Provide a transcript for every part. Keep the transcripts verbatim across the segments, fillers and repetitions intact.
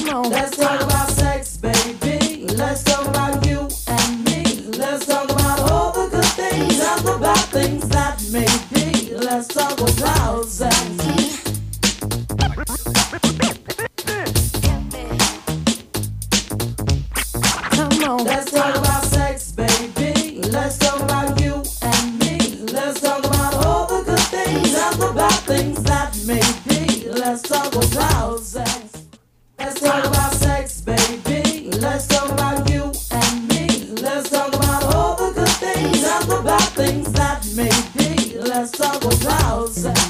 on. Let's talk about sex, baby. Let's talk about you and me. Let's talk about all the good things and the bad things that may be. Let's talk about sex. Come on. Let's talk about sex, baby. Let's talk about you and me. Let's talk about all the good things and the bad things that may be. Let's talk about sex. Let's talk about sex, baby. Let's talk about you and me. Let's talk about all the good things and the bad things that may be. Let's talk about sex.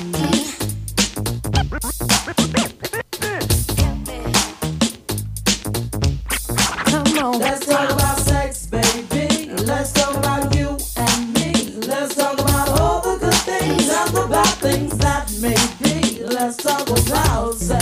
Come on. Let's talk about sex, baby. Let's talk about you and me. Let's talk about all the good things and the bad things that may be. Let's talk about sex.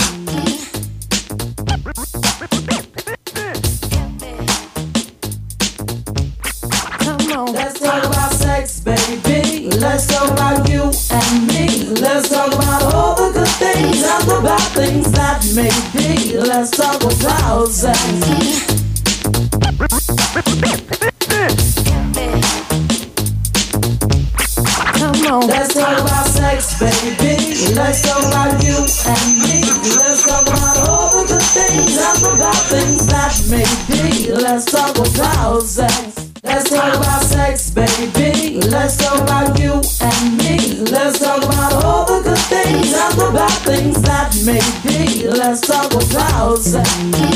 Come on. Let's talk about sex, baby. Let's talk about you and me. Let's talk about all the good things and the bad things that may be. Let's talk about sex. Come on. Let's talk about sex, baby. Let's talk about you and me. Let's talk about all the good things and the bad things that may be. Let's talk about sex. Let's talk about sex, baby. Let's talk about you and me. Let's talk about all the good things and the bad things that may be. Let's talk about sex.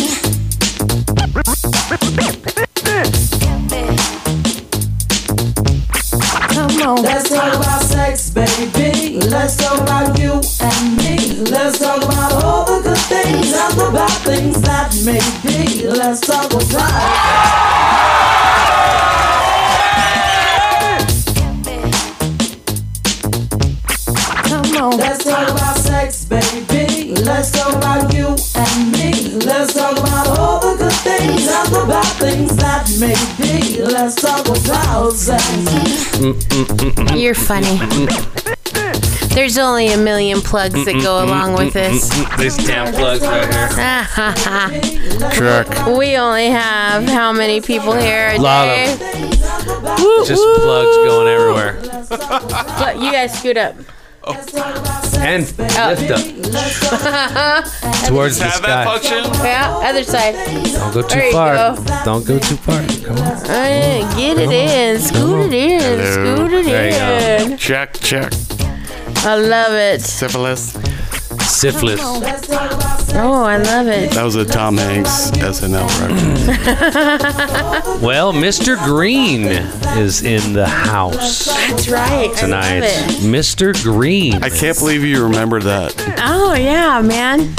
Come on. Let's talk about sex, baby. Let's talk about you and me. Let's talk about all the good things and the bad things that may be. Let's talk about Come on. Let's talk about sex, baby. Let's talk about you and me. Let's talk about all the good things and the bad things that may be. Let's talk about sex. You're funny. There's only a million plugs that go along with this. These damn plugs right here. Truck. We only have how many people here a Lot day? of Just plugs going everywhere. Look, you guys scoot up. And lift up. Towards the Have that sky. function? Yeah, other side. Don't go too There you far. go. Don't go too far. Come on. Uh, get it in. Scoot it in. Hello. Scoot it There you in. Check, check. I love it. Syphilis. Syphilis. Oh, I love it. That was a Tom Hanks S N L reference. Well, Mister Green is in the house That's right. tonight. I love it. Mister Green. I can't believe you remember that. Oh, yeah, man.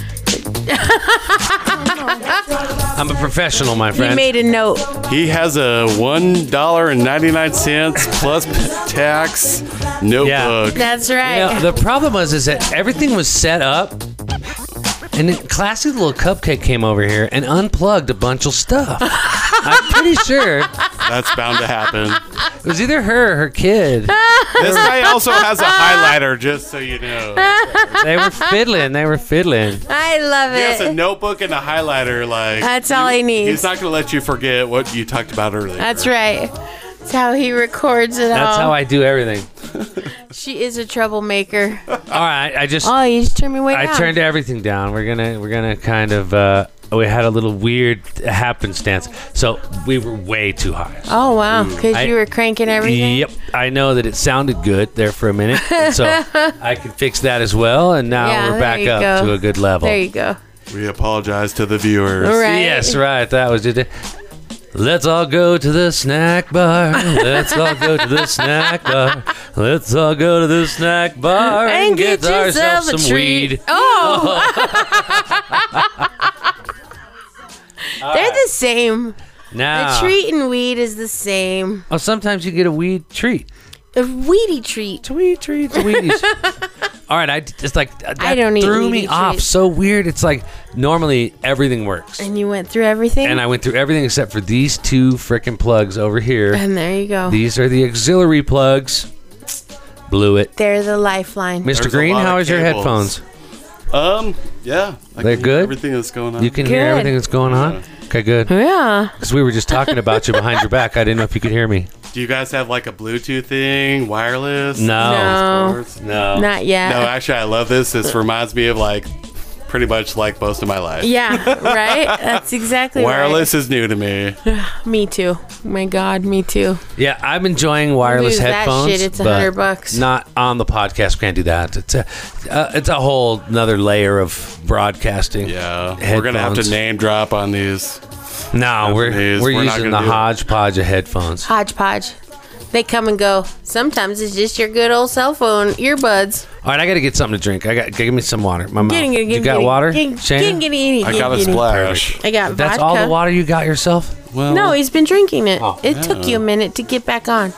I'm a professional, my He friend. made a note. He has a one dollar and ninety-nine cents plus tax notebook. That's right. You know, the problem was is that everything was set up, and then classy little cupcake came over here and unplugged a bunch of stuff. I'm pretty sure That's bound to happen. it was either her or her kid. This guy also has a highlighter, just so you know. They were fiddling. They were fiddling. I love He has a it. notebook and a highlighter. Like That's all he needs. He's not going to let you forget what you talked about earlier. That's right. That's how he records it That's all. how I do everything. She is a troublemaker. All right, I just Oh, you just turned me way I down. turned everything down. We're gonna we're gonna kind of uh, we had a little weird happenstance, so we were way too high. Oh, wow. Because I- you were cranking everything? Yep, I know that it sounded good there for a minute, and so I can fix that as well. And now Yeah, we're there back you up go. to a good level. There you go. We apologize to the viewers. All right. Yes, right. That was it. Let's all go to the snack bar. Let's all go to the snack bar. Let's all go to the snack bar and, And get, get yourself ourselves a some treat. weed. Oh! They're the same. Now, The treat and weed is the same. oh, sometimes you get a weed treat. A weedy treat. Tweet treats, Wheaties. All right, I just like that I don't eat threw me Wheatie off treats. so weird. It's like normally everything works, And you went through everything? and I went through everything except for these two frickin' plugs over here. And there you go. These are the auxiliary plugs. Blew it. They're the lifeline. Mister There's a Green, lot how of is your cables. headphones? Um, yeah. I They're can hear good? Everything that's going on. You can hear Good. everything that's going on? Okay, good. Yeah. Because we were just talking about you behind your back. I didn't know if you could hear me. Do you guys have like a Bluetooth thing, wireless? No. No. Sports? No. Not yet. No, actually, I love this. This reminds me of like pretty much like most of my life. Yeah, right? That's exactly Wireless is new to me. right. Me too. My God, me too. Yeah, I'm enjoying wireless Use that headphones. shit, it's a but hundred bucks. Not on the podcast. Can't do that. It's a, uh, it's a whole another layer of broadcasting. Yeah, we're gonna have to Headphones. name drop on these. No, we're Companies. we're, We're not using the gonna do it. hodgepodge of headphones. Hodgepodge. They come and go. Sometimes it's just your good old cell phone earbuds. All right, I got to get something to drink. I got give me some water. My mouth. Getting, getting, you got getting, water, getting, Shana? getting, getting, I got a getting. splash. I got That's vodka. all the water you got yourself? Well, No, he's been drinking it. Oh. it took you a minute to get back on.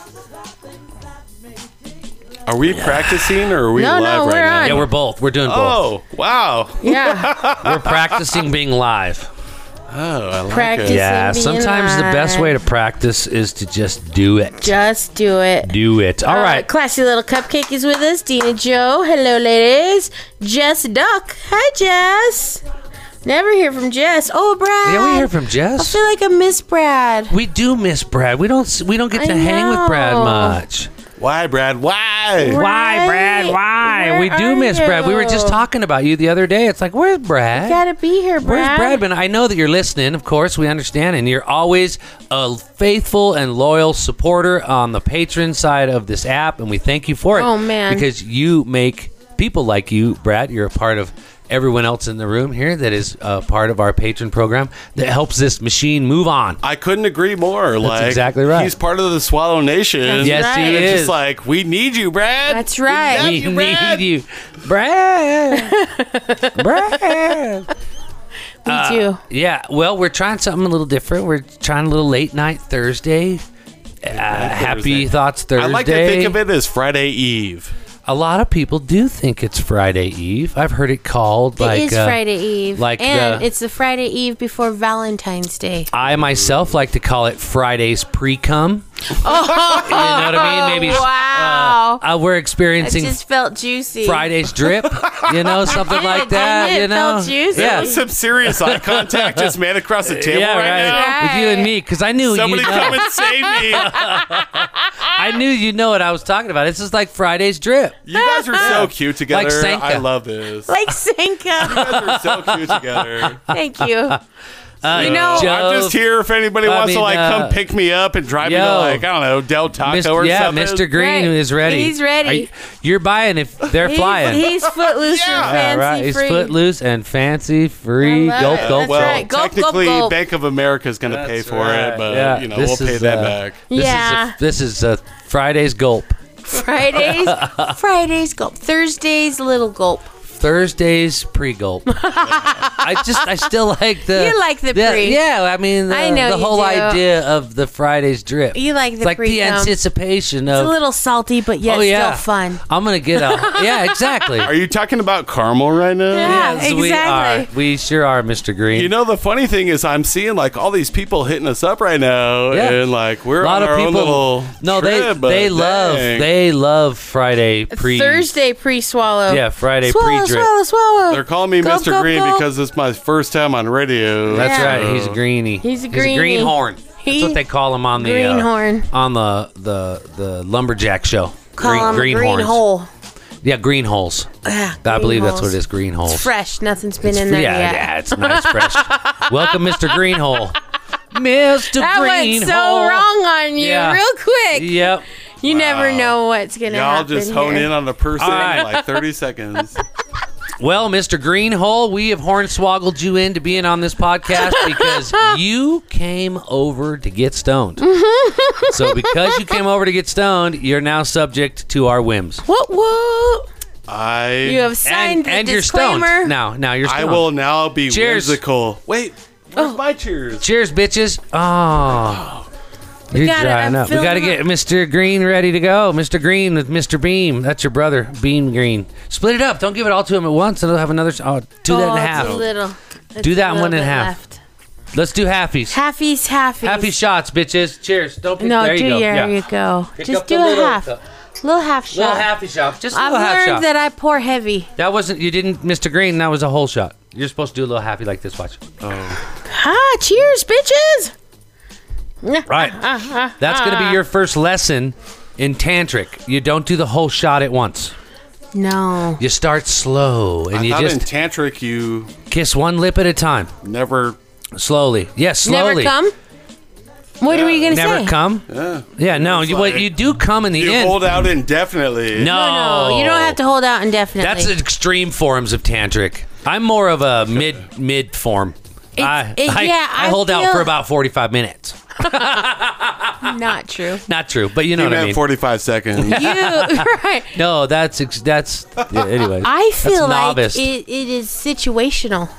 are we practicing or are we No, no, live we're right now? on. Yeah, we're both. We're doing both. Oh, wow. Yeah. We're practicing being live. Oh, I like Practice. it. Yeah, being sometimes the best live. way to practice is to just do it. Just do it. Do it. All Uh, right. Classy little cupcake is with us. Dina Joe. Hello, ladies. Jess Duck. Hi, Jess. Never hear from Jess. Oh, Brad. Yeah, we hear from I Jess. feel like I miss Brad. We do miss Brad. We don't. We don't get to I hang with Brad know. much. Why, Brad? Why? Why, Brad? Why? Where we do are miss Brad. We were just you? talking about you the other day. It's like, where's Brad? Gotta be here, Brad. Where's Brad been? I know that you're listening. Of course, we understand, and you're always a faithful and loyal supporter on the patron side of this app, and we thank you for it. Oh, man. Because you make people like you, Brad. You're a part of everyone else in the room here that is a part of our patron program that helps this machine move on. I couldn't agree more. like exactly right. He's part of the Swallow Nation. That's Yes, right. he It's is. just like we need you, Brad. That's right. We, We love you, Brad. need you, Brad. Brad. Me Uh, too. Yeah, well, we're trying something a little different. We're trying a little late night Thursday. Uh, happy Thursday. Thoughts Thursday. I like to think of it as Friday Eve. A lot of people do think it's Friday Eve. I've heard it called like it is uh, Friday Eve. like and the- it's the Friday Eve before Valentine's Day. I myself like to call it Friday's pre-cum. You know what I mean? Maybe Wow. uh, uh, we're It experiencing just felt juicy. Friday's drip. You know, something did, like that. didn't it? You It know, felt juicy. yeah, Some serious eye contact just made across the table yeah, right, right. now. With you and me, because I knew Somebody you. come and save me. I knew you know what I was talking about. This is like Friday's drip. You guys are so cute together. Like Sanka. I love this. Like Sanka. You guys are so cute together. Thank you. Uh, You know- Joe, I'm just here if anybody I wants to mean, like uh, come pick me up and drive me yo. to like I don't know Del Taco Mister or yeah, something. Mister Green Right. is ready. He's ready. Are you, you're buying if they're He's, flying. he's footloose Yeah. and Yeah, fancy right. He's free. footloose and fancy free. I love Gulp, it. gulp, That's well, right. Gulp, gulp, technically, gulp. Bank of America is going to pay That's for right. it, but Yeah, you know this we'll pay is, that uh, back. This Yeah. Is a, this is a Friday's gulp. Fridays, Fridays gulp. Thursdays little gulp. Thursdays pre-gulp. I just, I still like the. You like the pre. Yeah, I mean, the, I know the you whole do. idea of the Friday's drip. You like the It's like the pre-cum. anticipation It's of. a little salty, but yet oh yeah, still fun. I'm gonna get a. Yeah, exactly. Are you talking about caramel right now? Yeah. Yes, we exactly. are. We sure are, Mister Green. You know, the funny thing is, I'm seeing like all these people hitting us up right now, Yeah. and like we're a lot on of our people. own little no, trip, they but they love dang. they love Friday pre. Thursday pre-swallow. Yeah, Friday swallow, pre-drip. swallow, swallow. They're calling me Gulp, Mister gulp, Green gulp. because it's my first time on radio. That's Yeah. right. He's a greenie. He's a He's a greenie. greenhorn. That's He- what they call him on the uh, Greenhorn. on the the the lumberjack show. Call him a green greenhorns. hole. Yeah, green holes. Yeah, I green believe that's holes. what it is. Green holes. It's fresh. Nothing's been It's in fr- there yeah, yet. yeah, it's nice, fresh. Welcome, Mister Greenhole. Mister That Greenhole. went so wrong on you Yeah. real quick. Yep. You never Wow. know what's going to Y'all happen just hone here. in on the person All right. in like thirty seconds. Well, Mister Greenhole, we have hornswoggled you into being on this podcast because you came over to get stoned. So because you came over to get stoned, you're now subject to our whims. What, what? I You have signed And, the and you're disclaimer. stoned. Now, now you're I stoned. will now be Cheers. whimsical. Wait, where's Oh. my cheers? Cheers, bitches. Oh. You're got it. drying I'm up. We filling got to up. get Mister Green ready to go. Mister Green with Mister Beam. That's your brother, Beam Green. Split it up. Don't give it all to him at once, and they'll have another. Oh, do that oh, in it's half. A little. It's Do that a little one in bit half. Left. Let's do halfies. Halfies, halfies. Happy shots, bitches. Cheers. Don't be No, there do you go. there Yeah. you go. Pick Just up do the a little half. cup. Little half shot. Little half shot. Just a I've little half learned shot. that I pour heavy. That wasn't, you didn't, Mister Green, that was a whole shot. You're supposed to do a little happy like this, watch. Ah, cheers, bitches. Right. That's going to be your first lesson in tantric. You don't do the whole shot at once. No. You start slow, and I you thought just in tantric you kiss one lip at a time. never. Slowly. Yes, slowly. Never come? What are we going to say? Never come? Yeah. Yeah, no. You, like- what, you do come in the You end. hold out indefinitely. no. No, you don't have to hold out indefinitely. That's extreme forms of tantric. I'm more of a mid mid form. I, it- I, yeah, I I hold out feel- for about forty-five minutes. not true. Not true, but you know You what I meant mean. forty-five seconds. You, right. No, that's ex- that's. Yeah, anyways, I feel that's like novice. it, it is situational.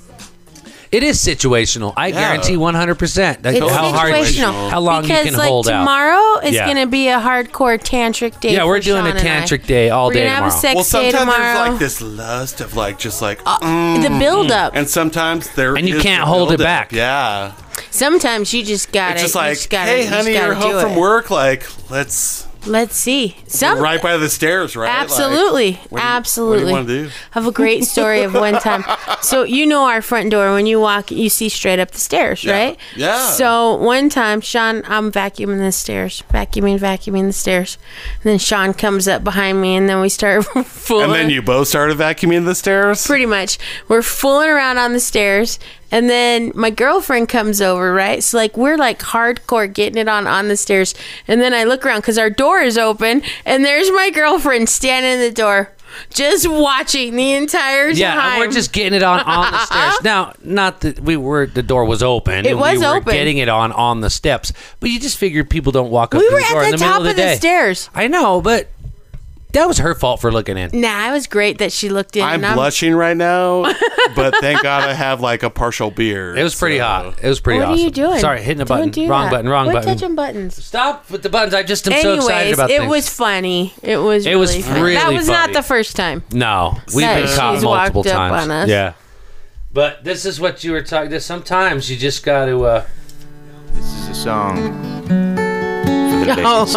It is situational. I Yeah. guarantee one hundred percent. That's It's how hard, situational. how long because, you can like, hold out. tomorrow is Yeah. going to be a hardcore tantric day. Yeah, we're for doing Sean a and I. tantric day all We're day gonna have a tomorrow. sex Well, day sometimes tomorrow. there's like this lust of like just like, mm, the buildup. and sometimes there And you is can't the hold it buildup. back. Yeah, Sometimes you just got it's to. just like, just gotta, hey, you honey, just you're gotta do home from it. work. Like, let's Let's see. Some right by the stairs, right? Like, Absolutely. what do you- Absolutely. What do you want to do? I have a great story of one time. So you know our front door, when you walk, you see straight up the stairs, Yeah. right? Yeah. So one time, Sean, I'm vacuuming the stairs, vacuuming, vacuuming the stairs. And then Sean comes up behind me, and then we start fooling. And then you both started vacuuming the stairs. Pretty much. We're fooling around on the stairs. And then my girlfriend comes over, right? So, like, we're, like, hardcore getting it on on the stairs. And then I look around because our door is open. And there's my girlfriend standing in the door just watching the entire time. Yeah, and we're just getting it on on the stairs. Now, not that we were the door was open. It and was we were open. getting it on on the steps, but you just figured people don't walk up We to were the door at in the the middle top of the of the day. stairs. I know, but that was her fault for looking in. Nah, it was great that she looked in. I'm and I'm blushing right now, but thank God I have like a partial beer. It was pretty so- hot. It was pretty What awesome. are you doing? Sorry, hitting a Don't button. do Wrong that. button. Wrong Quit button. touching buttons. Stop with the buttons. I just am so Anyways, excited about it things. was funny. It was. It really was funny. really That was not funny. the first time. No, we've That been caught she's multiple walked up times. on us. Yeah, but this is what you were talking. This sometimes you just got to. Uh, This is a song for the ladies.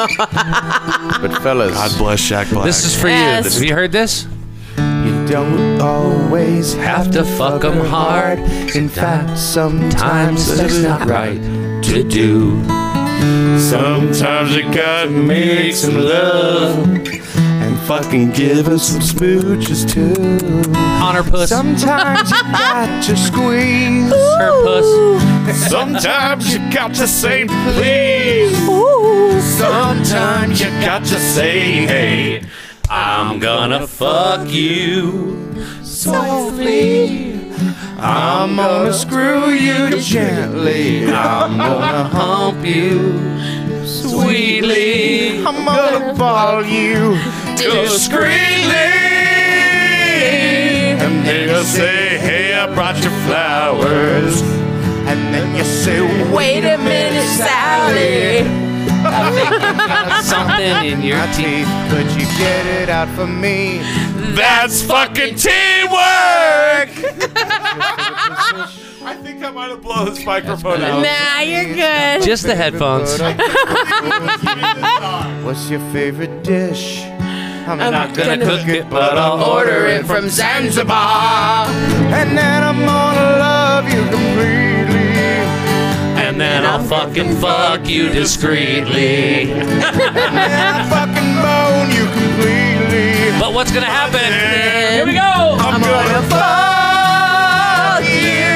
But fellas, God bless Jack Black. this is for Yes. you. Have you heard this? you don't always Have to fuck 'em hard. In fact, Times sometimes that's not right to do. Sometimes you gotta make some love and fucking give us some smooches too. On her puss. Sometimes you got to squeeze. Her puss. Sometimes you got to say please. Sometimes you got to say hey. I'm gonna fuck you. Softly, I'm gonna screw you gently. I'm gonna Hump you. Sweetly. I'm gonna ball you Discreetly. And then you'll say, hey, I brought you flowers. and then you say, Wait a minute, Sally. Something in your my teeth. teeth, could you get it out for me? That's fucking teamwork. I think I might have blown this microphone out. Nah, you're good. Just the headphones. What's your favorite dish? I'm, not Gonna cook it, but I'll Order it from Zanzibar. And then I'm gonna love you completely. And then I'll fucking fuck you discreetly. And I'll fucking bone you completely. But what's gonna happen? Here we go. I'm gonna fuck you.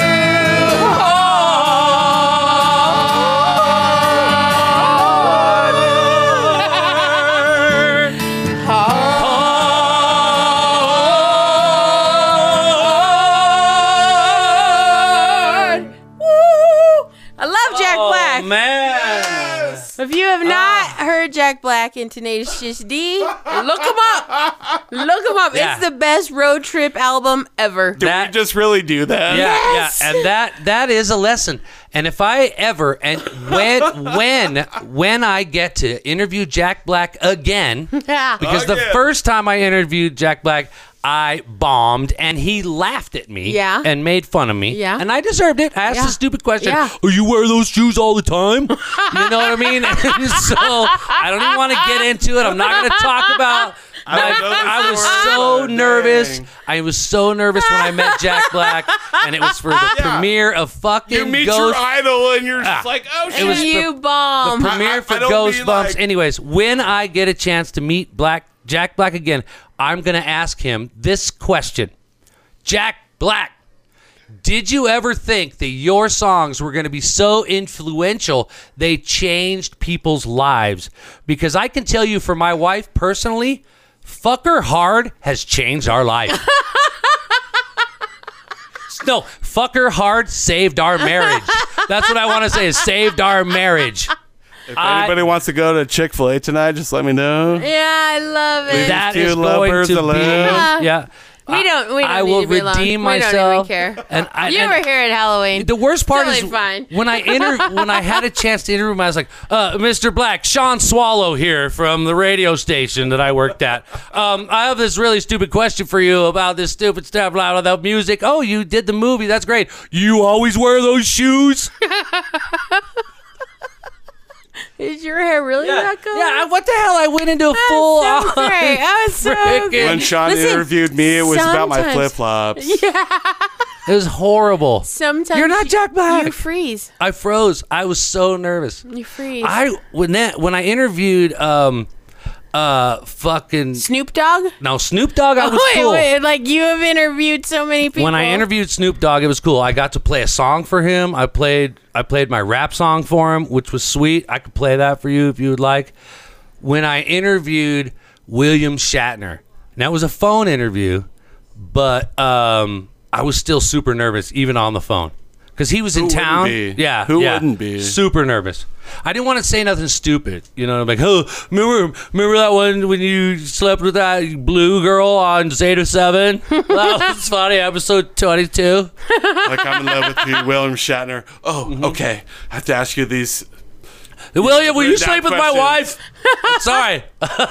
I love Jack Black. Oh man. If you have not heard Jack Black in Tenacious D, look him up. Look him up. Yeah. It's the best road trip album ever. Did That- we just really do that? Yeah, Yes. yeah, and that that is a lesson. And if I ever and when when when I get to interview Jack Black again, Yeah. because the Again. first time I interviewed Jack Black, I bombed, and he laughed at me Yeah. and made fun of me. Yeah. And I deserved it. I asked Yeah. a stupid question. Yeah. Oh, you wear those shoes all the time? You know what I mean? And so I don't even want to get into it. I'm not going to talk about... I don't know this I was story, so but nervous. dang. I was so nervous when I met Jack Black, and it was for the Yeah. premiere of fucking You meet Ghost. your idol and you're Ah. just like, oh shit. It was you the bomb. premiere I- I- for I don't Ghost mean, Bumps. like- Anyways, when I get a chance to meet Black Jack Black again, I'm gonna ask him this question: Jack Black, did you ever think that your songs were going to be so influential they changed people's lives? Because I can tell you, for my wife personally, Fuck Her Hard has changed our life. No, Fuck Her Hard saved our marriage. That's what I want to say, is saved our marriage. If anybody wants to go to Chick-fil-A tonight, just let me know. Yeah, I love it. That Two is going lovebirds to be, alone. yeah. We don't. We don't I need will to be alone. redeem We myself. don't even care. And I, you and were here at Halloween. the worst part Totally is fine. when I inter- when I had a chance to interview him, I was like, uh, "Mister Black, Sean Swallow here from the radio station that I worked at. Um, I have this really stupid question for you about this stupid stuff, blah blah, blah music. Oh, you did the movie. That's great. You always wear those shoes? Is your hair really that color? Yeah. What the hell? I went into a That's full so on great. That was so frickin- good. When Sean Listen, interviewed me, it was about my sometimes- flip-flops. It was horrible. Sometimes You're not you- Jack Black. You freeze. I froze. I was so nervous. You freeze. I when that when I interviewed um uh fucking Snoop Dogg. no Snoop Dogg, I was wait, cool. wait. Like you have interviewed so many people. When I interviewed Snoop Dogg, it was cool. I got to play a song for him. I played I played my rap song for him, which was sweet. I could play that for you if you would like. When I interviewed William Shatner, and that was a phone interview, but um I was still super nervous even on the phone. Because he was in Who wouldn't town. be? Yeah. Who yeah. wouldn't be? Super nervous. I didn't want to say nothing stupid. You know, I'm like, oh, remember, remember that one when you slept with that blue girl on Zeta seven? That was funny. Episode twenty-two. Like, I'm in love with you, William Shatner. Oh, Mm-hmm. okay. I have to ask you these. William, will you That sleep with my question. wife? Sorry.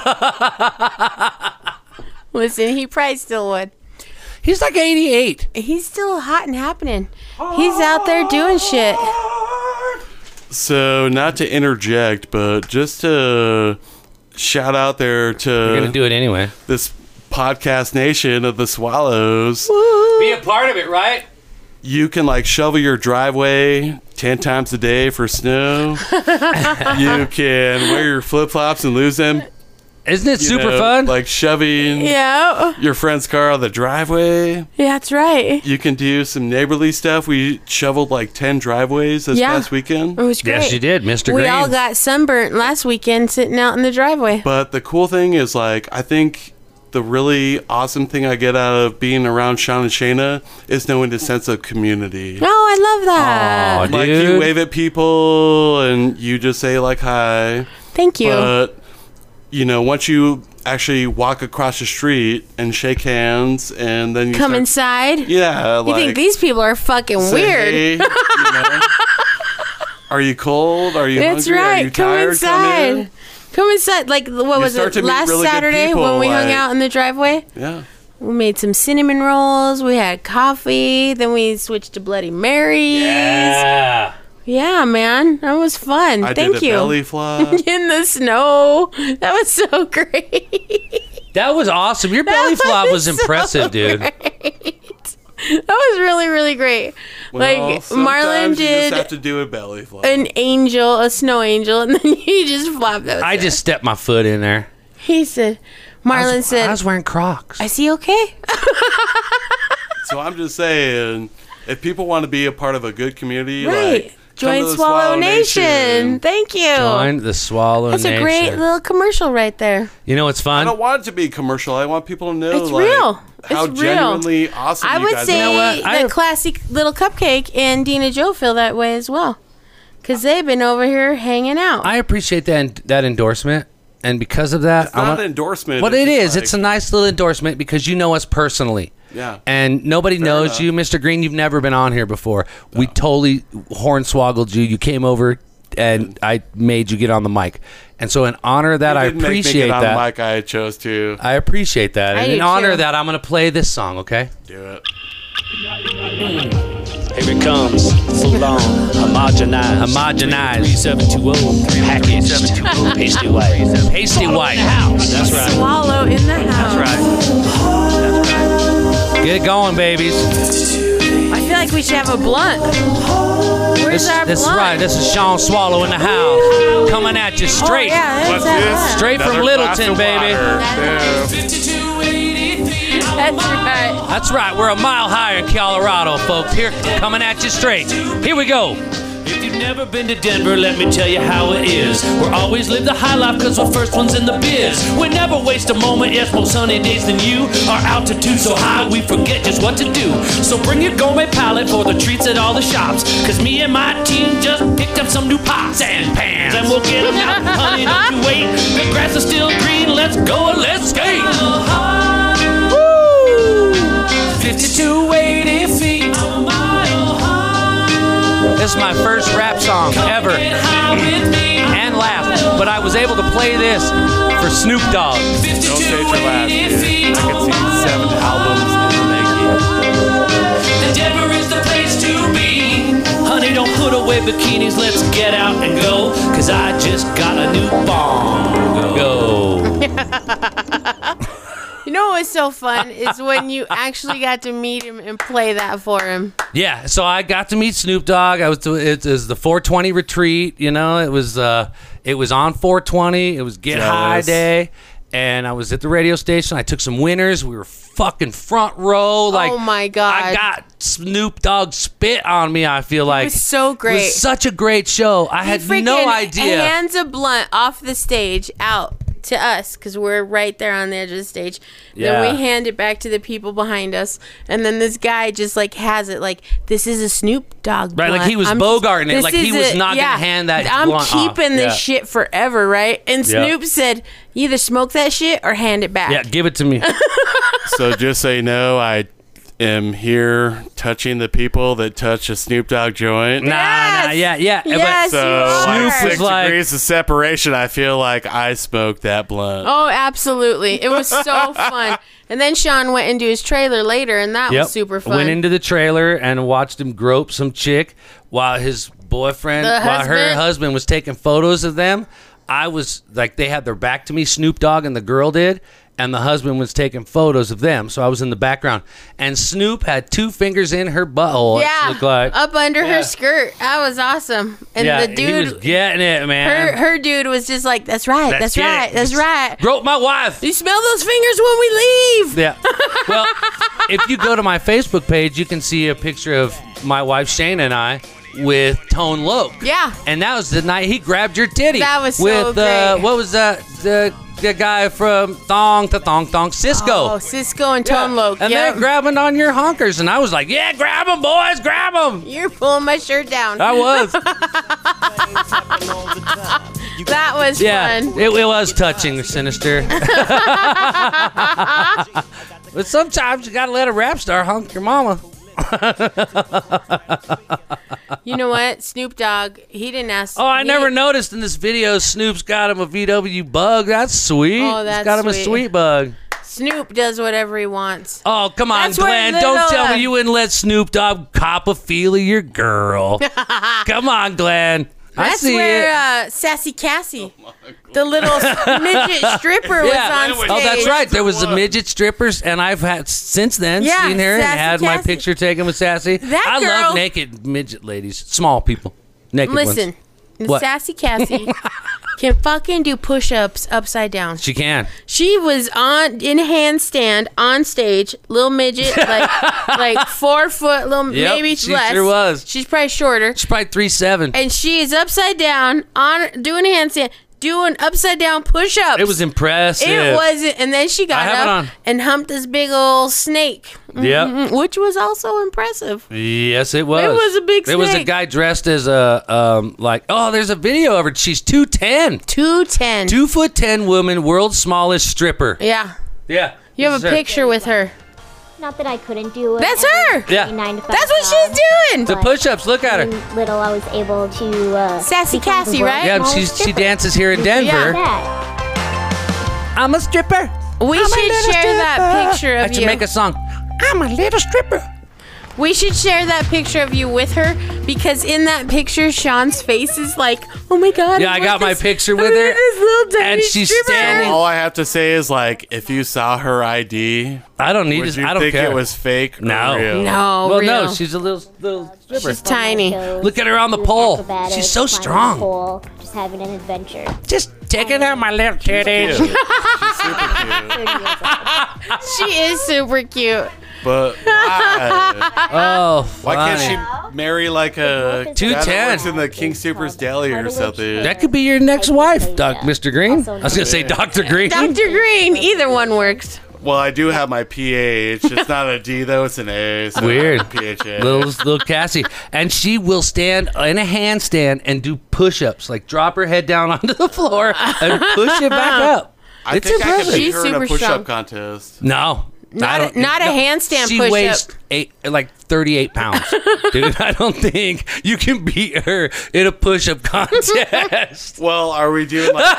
Listen, he probably still would. He's like eighty-eight. He's still hot and happening. He's out there doing shit. So, not to interject, but just to shout out there to We're going to do it anyway. this podcast nation of the Swallows. Be a part of it, right? You can like shovel your driveway ten times a day for snow. You can wear your flip-flops and lose them. Isn't it you super know, fun? Like shoving Yeah. your friend's car on the driveway. Yeah, that's right. You can do some neighborly stuff. We shoveled like ten driveways this Yeah. past weekend. It was great. Yes, you did, Mister We Green. all got sunburnt last weekend sitting out in the driveway. But the cool thing is, like, I think the really awesome thing I get out of being around Sean and Shayna is knowing the sense of community. Oh, I love that. Aw, Like, dude. you wave at people and you just say, like, hi. Thank you. But, you know, once you actually walk across the street and shake hands and then you Come start, inside. Yeah, You like, think these people are fucking say, weird? hey, you know, are you cold? Are you That's hungry? Are you right. Come tired? inside. Come in. Come inside. Like, what was start it? to meet Last really good Saturday people, when we hung like- out in the driveway? Yeah. We made some cinnamon rolls. We had coffee. Then we switched to Bloody Marys. Yeah. Yeah, man. That was fun. I Thank did a you. belly flop. In the snow. That was so great. That was awesome. Your belly flop was so impressive, dude. Great. That was really, really great. Well, like, Marlon sometimes you did just have to do a belly flop. an angel, a snow angel, and then you just flopped those. I just stepped my foot in there. He said, Marlon I was, said, I was wearing Crocs. is he okay? So I'm just saying, if people want to be a part of a good community, Right. like Join come to the Swallow Nation. Thank you. Join the Swallow That's Nation. a great little commercial right there. You know what's I fun? don't want it to be commercial. I want people to know It's like, real. how It's real. genuinely awesome I you would guys say are. know what? that I- classic little cupcake and Dina Joe feel that way as well. Because they've been over here hanging out. I appreciate that that endorsement, and because of that, It's not I'm an endorsement. What it's it just is, like- it's a nice little endorsement because you know us personally. Yeah. And nobody Fair knows enough. you, Mister Green. You've never been on here before. We totally hornswoggled you. You came over and I made you get on the mic. And so in honor of that, I didn't make me appreciate get on that. the mic, I chose to I appreciate that. I And in do honor too. of that, I'm going to play this song, okay? do it. Here it comes, full on, homogenized. Homogenized. three seven two zero, packaged, pasty white. Pasty white. That's right. Swallow in the house. That's right. Get it going, babies. I feel like we should have a blunt. Where's This, our this is blunt? right. This is Sean Swallow in the house. Coming at you Oh, straight. yeah, let's What's have this? that. Straight from Another glass Littleton, of baby. water. That's right. That's right. We're a mile higher in Colorado, folks. Here, coming at you straight. Here we go. If you've never been to Denver, let me tell you how it is. We're always live the high life cause we're first ones in the biz. We never waste a moment, yes, more sunny days than you. Our altitude so high we forget just what to do. So bring your gourmet palate for the treats at all the shops. Cause me and my team just picked up some new pots and pans. And we'll get them out, honey, don't you wait. The grass is still green, let's go and let's skate. fifty-two eighty feet. This is my first rap song ever and last, but I was able to play this for Snoop Dogg. Don't say it's your last, dude. I can see seven albums in the making. Denver is the place to be. Honey, don't put away bikinis, let's get out and go. Cause I just got a new bong. Go. You know what was so fun is when you actually got to meet him and play that for him. Yeah, so I got to meet Snoop Dogg. I was to, it was the four twenty retreat. You know, it was uh, it was on four twenty. It was Get High Jealous. Day, and I was at the radio station. I took some winners. We were fucking front row. Like, Oh, my God. I got Snoop Dogg spit on me. I feel like was so It great. was such a great show. I had He no freaking idea. hands a blunt off the stage out to us because we're right there on the edge of the stage. Yeah. Then we hand it back to the people behind us, and then this guy just like has it like this is a Snoop Dogg Right, blunt. like he was I'm- bogarting it, this like he is was a- not gonna yeah, hand that I'm blunt off. keeping this Yeah. shit forever, right? And Yeah. Snoop said, "Either smoke that shit or hand it back." Yeah, give it to me. So just so you know, I am here touching the people that touch a Snoop Dogg joint. Nah, nah, yeah, yeah. Yes, But So you are. Snoop like was six like- degrees of separation. I feel like I smoked that blunt. Oh, absolutely. It was so fun. And then Sean went into his trailer later, and that Yep. was super fun. Went into the trailer and watched him grope some chick while his boyfriend, The while her husband? husband was taking photos of them. I was like, they had their back to me, Snoop Dogg and the girl did, and the husband was taking photos of them. So I was in the background, and Snoop had two fingers in her butthole. yeah, it looked like. up under Yeah. her skirt. That was awesome. And yeah, the he was dude, getting it, man. her her dude was just like, "That's right, that's, That's it. right, that's right." Grope my wife. You smell those fingers when we leave. Yeah. Well, if you go to my Facebook page, you can see a picture of my wife Shayna and I with Tone Loc. Yeah. And that was the night he grabbed your titty. That was so with uh, great. what was that? The the guy from Thong to Thong Thong, Cisco. Oh, Cisco and Tone Loc. And Yep. they're grabbing on your honkers, and I was like, "Yeah, grab them, boys, grab them." You're pulling my shirt down. I was. That was Yeah, fun. it, it was touching, Sinister. But sometimes you gotta let a rap star hunk your mama. You know what? Snoop Dogg, he didn't ask. Oh, I he- never noticed in this video Snoop's got him a V W bug. That's sweet. Oh, that's He's got him a sweet. sweet bug. Snoop does whatever he wants. Oh, come on, That's where Glenn. little, Don't tell uh, me you wouldn't let Snoop Dogg cop a feel of your girl. Come on, Glenn. I That's see where it. uh, Sassy Cassie, the little midget stripper, Yeah. was on stage. Oh, that's right. There was the midget strippers, and I've had since then Yeah, seen her and Sassy had my Cassie. picture taken with Sassy. That I girl- love naked midget ladies, small people, naked Listen, ones. Miss What? Sassy Cassie can fucking do push-ups upside down. She can. She was on in a handstand on stage, little midget, like like four foot, little Yep, maybe she less. sure was. She's probably shorter, She's probably three seven. and she is upside down on doing a handstand, doing upside down push-ups. It was impressive. It wasn't, and then she got I have up it on. and humped this big old snake. Yep. Mhm, which was also impressive. Yes, it was. It was a big There was a snake. guy dressed as a um like oh, there's a video of her. She's two ten. Two ten. Two foot ten woman, world's smallest stripper. Yeah, Yeah. you have This a is her. picture with her. Not that I couldn't do it. That's her. Yeah. Nine to five That's what job, she's doing. The push-ups. Look at her. when little, I was able to. Uh, Sassy become the Cassie, world's right? Yeah, smallest she's, she stripper. dances here in Yeah. Denver. That. I'm a stripper. We I'm a should little share that stripper. picture I of should you. make a song. I'm a little stripper. We should share that picture of you with her because in that picture, Sean's face is like, oh my god. Yeah, I look got at my this- picture look with at her, this little tiny and she's stripper. standing- All I have to say is, like, if you saw her I D, I don't need would to. you I don't think care. it was fake or No. real? No, well, real. no, she's a little little stripper. She's tiny. Look at her on the pole. She's so climbing strong. the pole, just having an adventure. Just taking out my little titties. Cute. She's super cute. thirty years old. She is super cute. But why? Oh, Why can't funny. she marry like a guy two that ten. works in the King Super's Deli or something? That could be your next wife, Doc, Mister Green. I was gonna say Doctor Green. Doctor Green, either one works. Well, I do have my P H. It's not a D though; it's an A. So Weird. P H A. Little little Cassie, and she will stand in a handstand and do push-ups, like drop her head down onto the floor and push it back up. I It's think I impressive. could beat She's her in a super push-up strong. contest. No. I Not don't- a, not a no, handstand She push-up. weighs eight, like thirty-eight pounds, dude. I don't think you can beat her in a push-up contest. Well, are we doing like?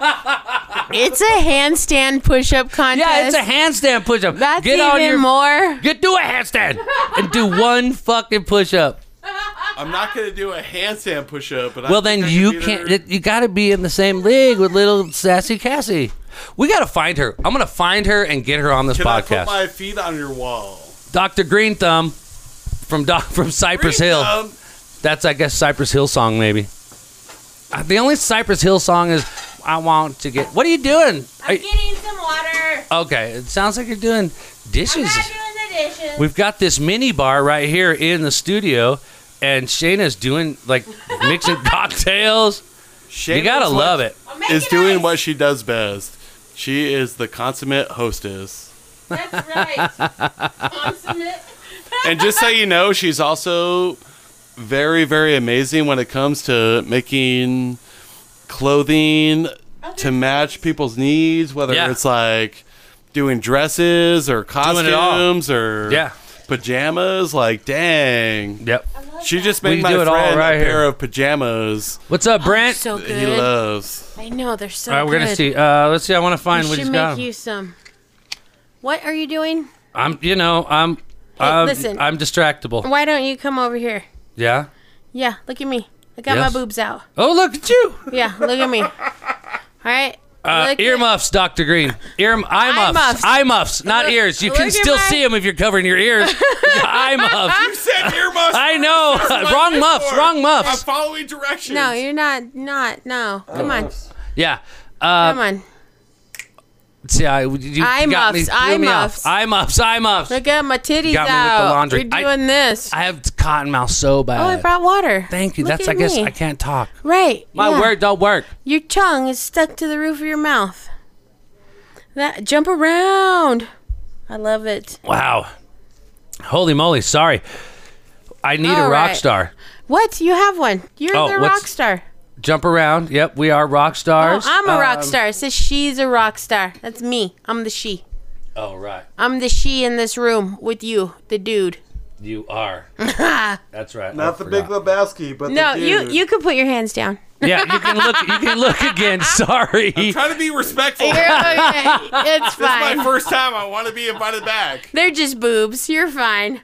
It's a handstand push-up contest. Yeah, it's a handstand push-up. That's Get even on your more. Get do a handstand and do one fucking push-up. I'm not gonna do a handstand push-up, but I Well, think then I you could beat can't. her. it- You got to be in the same league with little sassy Cassie. We got to find her. I'm gonna find her and get her on this Can I podcast. put my feet on your wall? Doctor Green Thumb from Doc from Cypress Green Hill. thumb. That's I guess Cypress Hill song maybe. Uh, The only Cypress Hill song is I want to get. What are you doing? Are you- getting some water. okay, it sounds like you're doing dishes. doing the dishes. We've got this mini bar right here in the studio, and Shayna's doing like mixing cocktails. You gotta love it. Is doing what she does best. She is the consummate hostess. That's right. Consummate. And just so you know, she's also very, very amazing when it comes to making clothing to match people's needs, whether Yeah. it's like doing dresses or Doing it all. costumes or Yeah. pajamas. Like, dang. Yep. She just We made can my do it all friend right a here. pair of pajamas What's up, Brent? So that good. he loves. I know they're so All right, we're good. gonna see. Uh, let's see. I want to I find what should he's make got. you some. What are you doing? I'm, you know, I'm, I'm, listen. I'm distractible. Why don't you come over here? Yeah. Yeah, look at me. I got Yes. my boobs out. Oh, look at you. Yeah, look at me. All right. Uh, Look ear at- muffs, Doctor Green. Ear eye muffs. muffs. Eye muffs, not Look- ears. You look can at still my- see them if you're covering your ears. Eye muffs. You said earmuffs. I know. That's what I'm Wrong here muffs. for. Wrong I'm muffs. following directions. No, you're not. Not. No. Come on. Yeah. Uh, Come on. See, I, you Eye got me, muffs, threw eye me off. muffs. Eye muffs. Eye muffs. Look at my titties Got me with the out. laundry. We're I- doing this. I have cotton mouth so bad. Oh, I brought water. Thank you. Look That's. at I guess me. I can't talk. Right. My yeah. word don't work. Your tongue is stuck to the roof of your mouth. That jump around. I love it. Wow. Holy moly. Sorry. I need a All rock right. star. What? You have one. You're Oh, the what's- rock star. Jump around. Yep, we are rock Oh, stars. I'm a rock Um, star. It says she's a rock star. That's me. I'm the she. Oh, right. I'm the she in this room with you, the dude. You are. That's right. I Not the Big forgot. Lebowski, but No, the you dude. you can put your hands down. Yeah, you can look. You can look again. Sorry. Try to be respectful. You're okay. It's This is fine. my first time. I want to be invited back. They're just boobs. You're fine.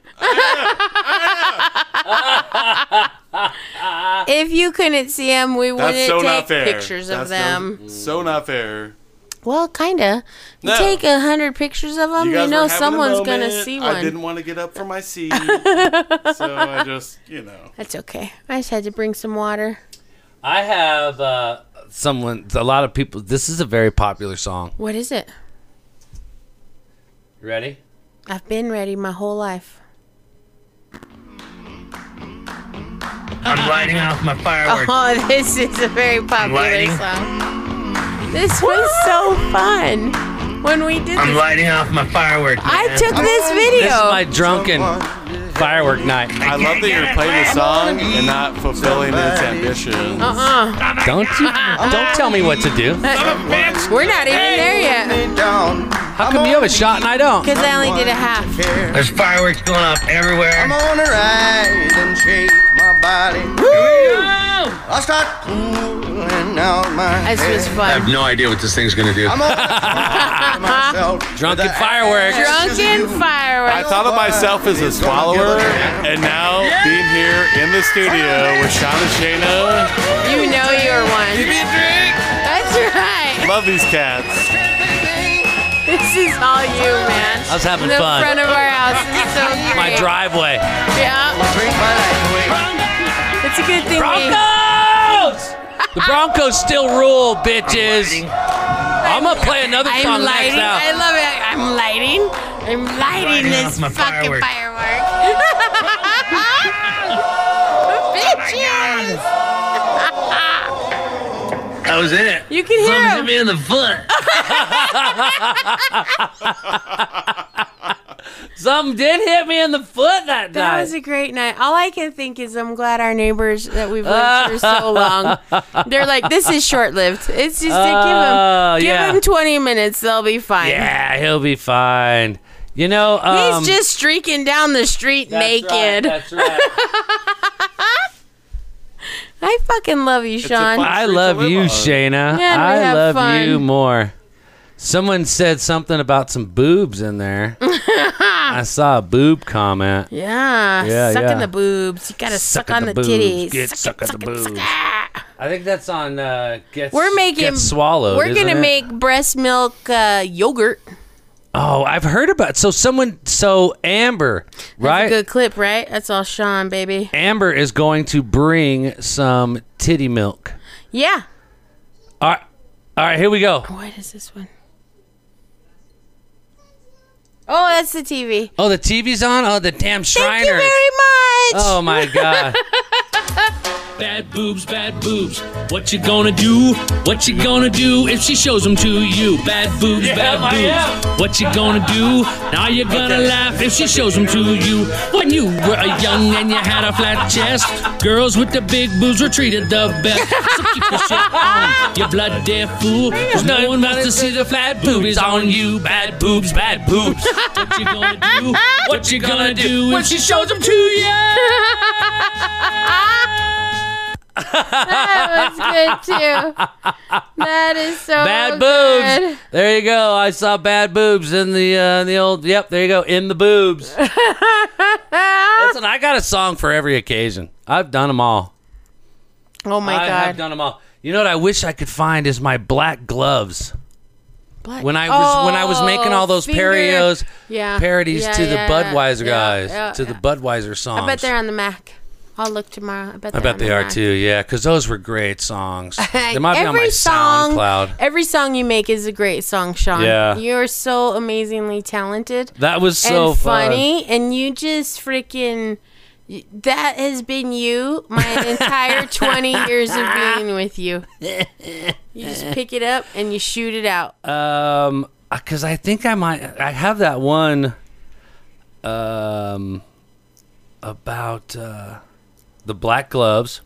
If you couldn't see them, we That's wouldn't so take not fair. pictures of That's them. No, so not fair. Well, kinda. You No. take a hundred pictures of them, you, guys know were having a someone's gonna moment. see I one. didn't want to get up from my seat, so I just, you know. That's okay. I just had to bring some water. I have uh, someone. A lot of people. This is a very popular song. What is it? You ready? I've been ready my whole life. I'm lighting off my fireworks. Oh, this is a very popular lighting. song. This was so fun when we did I'm this. lighting off my fireworks. I man. took this video. This is my drunken. firework night. I love that you're playing the song and not fulfilling its ambition. Uh-uh. Don't you? Don't tell me what to do. We're not even there yet. How come you have a shot and I don't? Because I only did a half. There's fireworks going off everywhere. I'm on a ride and shake my body. I'll start cooling out my This was head. I have fun. no idea what this thing's gonna do. I'm on myself. Drunken fireworks. Drunken I fireworks. thought of myself as a swallower, and now being here in the studio with Sean and Shayna, You know you're one. That's right. love these cats. This is all you, man. I was having the fun. The front of our house is so great. My driveway. Yeah. It's a good thing we... Broncos! The Broncos still rule, bitches. I'm gonna play another I'm song lighting. next I out. love it. I'm lighting. I'm lighting Lighting this off my fucking firework. firework. Bitches. That was it. You can hear Something hit him. me in the foot. Something did hit me in the foot that That night. was a great night. All I can think is I'm glad our neighbors that we've lived through so long. They're like, this is short lived. It's just to give Oh, them, give yeah. them twenty minutes. They'll be fine. Yeah, he'll be fine. You know, um, He's just streaking down the street that's naked. Right, that's right. I fucking love you, a Sean. fun- I Street to love live you, on. Shayna. Yeah, we I have love fun. you more. Someone said something about some boobs in there. I saw a boob comment. Yeah, Yeah, sucking yeah. the boobs. You gotta suck, at on the, boobs. titties. Get Suck suck it, at suck the it, suck boobs. it. I think that's on uh, Get We're making Get Swallowed. We're isn't gonna it? make breast milk uh, yogurt. Oh, I've heard about. So someone, so Amber, That's right? a good clip, right? That's all Sean, baby. Amber is going to bring some titty milk. Yeah. All right, all right, here we go. What is this one? Oh, that's the T V. Oh, the T V's on. Oh, the damn Shriners. Thank you very much. Oh my God. Bad boobs, bad boobs. What you gonna do? What you gonna do if she shows them to you? Bad boobs, Yeah, bad I boobs. am. What you gonna do? Now you're gonna laugh if she shows them to you. When you were a young and you had a flat chest, girls with the big boobs were treated the best. So keep your shit on, you bloody fool. Cause no one wants to see the flat boobies on you. Bad boobs, bad boobs. What you gonna do? What you gonna do when she shows them to you? That was good too. That is so Bad good. boobs. There you go. I saw bad boobs in the uh, the old. Yep, there you go. In the boobs. Listen, I got a song for every occasion. I've done them all. Oh my I have god. done them all. You know what I wish I could find is my black gloves. Black- When I was when I was making all those Oh, finger- parodios, Yeah. parodies Yeah, to the yeah, Budweiser yeah, guys, yeah, to the yeah. Budweiser songs. I bet they're on the Mac. I'll look tomorrow. I bet. I they're bet on they the are Mac. too. Yeah, because those were great songs. They might be on my Every song, SoundCloud. Every song you make is a great song, Sean. Yeah. You're so amazingly talented That was so and fun. funny, and you just freaking. That has been you my entire twenty years of being with you. You just pick it up and you shoot it out. Um, because I think I might. I have that one. Um, about uh, the black gloves,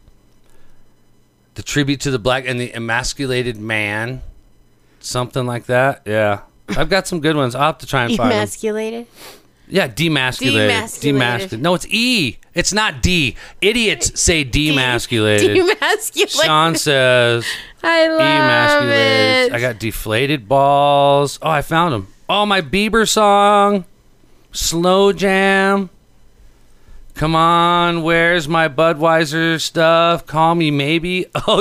the tribute to the black and the emasculated man, something like that. Yeah, I've got some good ones. I'll have to try and find them. Emasculated. Yeah, demasculated. Demasculated. Demasculated. No, it's E. It's not D. Idiots say demasculated. Demasculated. Sean says I love emasculated. it. I got deflated balls. Oh, I found them. Oh, my Bieber song. Slow Jam. Come on, where's my Budweiser stuff? Call me maybe. Oh,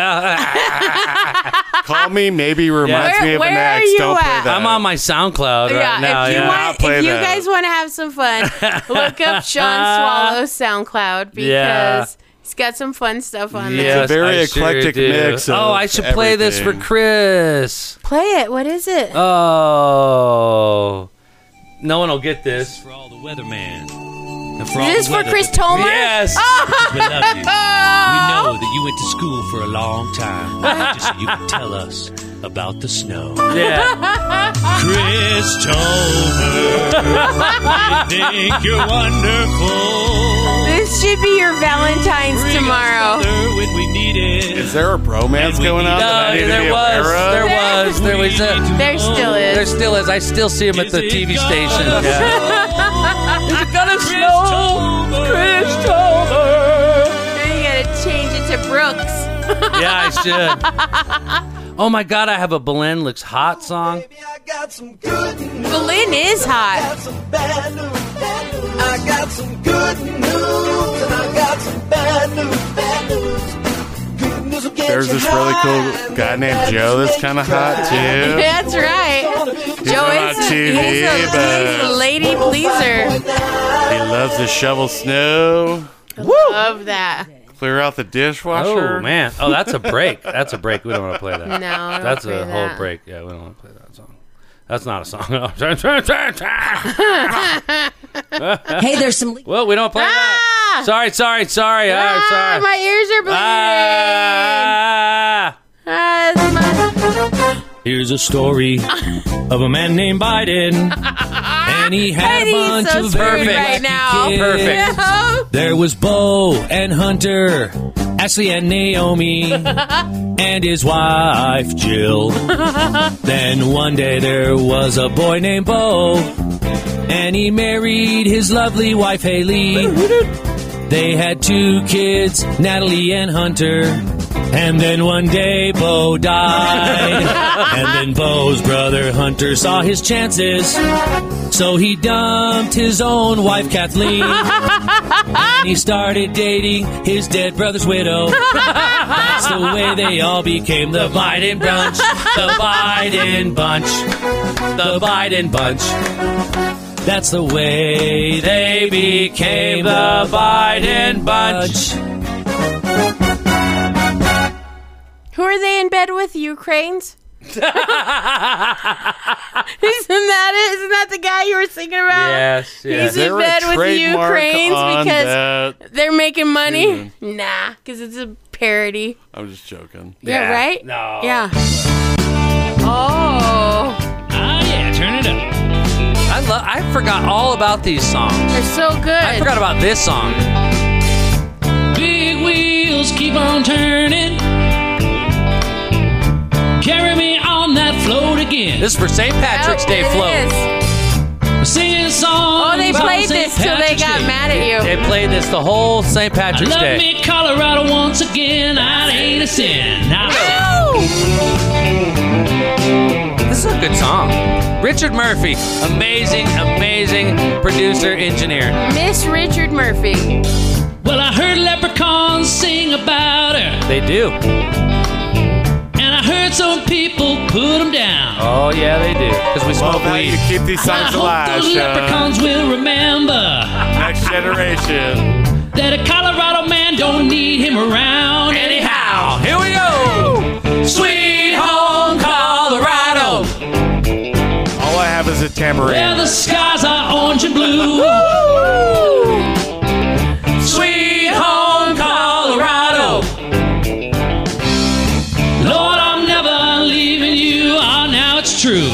yeah. Call me maybe reminds Where- me of where an are ex. you Don't play at? that. I'm on my SoundCloud right Yeah, now. if you yeah. want, Play if you that. guys want to have some fun, look up Sean Swallow's SoundCloud because Yeah. he's got some fun stuff on Yes, there. very I sure eclectic do. mix of Oh, I should play this for everything. Chris. Play it. What is it? Oh. No one will get this. For all the weatherman. And for all is this the for weather- Chris Tomer? Yes. We love you. We know that you went to school for a long time, just so you can tell us about the snow. Yeah. Christopher, we think you're wonderful. This should be your Valentine's Bring us tomorrow. weather when we need it. Is there a bromance And we going on? need- that I No, need to be there was, aware of? there was, there was a, There still there is. still is. I still see him at the T V station. Is Is it gonna snow, Christopher? Then you gotta change it to Brooks. Yeah, I should. Oh my God, I have a Belen Looks Hot song. I got some good news. Berlin is hot. Got some bad news. I got some good news. And I got some bad news. Bad news. Good news will get There's you this really high. cool guy named Joe that's kind of hot too. That's right. Joe not is on a, T V, he's a, he's a but- lady pleaser. He loves to shovel snow, Love that. clear out the dishwasher. Oh man. Oh, that's a break. That's a break. We don't want to play that. No, don't That's play a that. whole break. Yeah, we don't want to play that song. That's not a song. Hey, there's some. Le- Well, we don't play Ah! that. Sorry, sorry, sorry. Ah, Ah, sorry. my ears are bleeding. Ah. Ah, it's my- Here's a story of a man named Biden, and he had Eddie's a bunch so of screwed very right wacky now. kids. Perfect. No. There was Bo and Hunter, Ashley and Naomi, and his wife Jill. Then one day there was a boy named Bo, and he married his lovely wife Haley. They had two kids, Natalie and Hunter. And then one day Bo died. And then Bo's brother Hunter saw his chances. So he dumped his own wife Kathleen. And he started dating his dead brother's widow. That's the way they all became the Biden bunch. The Biden bunch. The Biden bunch. That's the way they became the Biden bunch. Who are they in bed with? Ukraines? Isn't that it? Isn't that the guy you were singing about? Yes, yes. He's Is there in bed a with trademark Ukraines on because that? they're making money? tune? Nah, because it's a parody. I'm just joking. Yeah, Yeah. right? No. Yeah. Oh, Ah, yeah, turn it up. I lo- I forgot all about these songs. they're so good. I forgot about this song. Big wheels keep on turning. Carry me on that float again. This is for Saint Patrick's Yep, Day it float. is. Singing a song. Oh, they about played Saint this till they Patrick's got Day. mad at you. They played this the whole Saint I Patrick's love Day. me Colorado once again. That ain't a sin. Now, This is a good song. Richard Murphy, amazing, amazing producer, engineer. Miss Richard Murphy. well, I heard leprechauns sing about her, They do. and I heard some people put them down. Oh yeah, they do. Because we Well, smoke how weed. you keep these I songs hope alive, those Sean. leprechauns will remember Next generation. that a Colorado man don't need him around. Anyhow, here we go. Sweet home Colorado. All I have is a Where tambourine. the skies are orange and blue. Sweet home Colorado. Lord, I'm never leaving you. Ah, now it's true.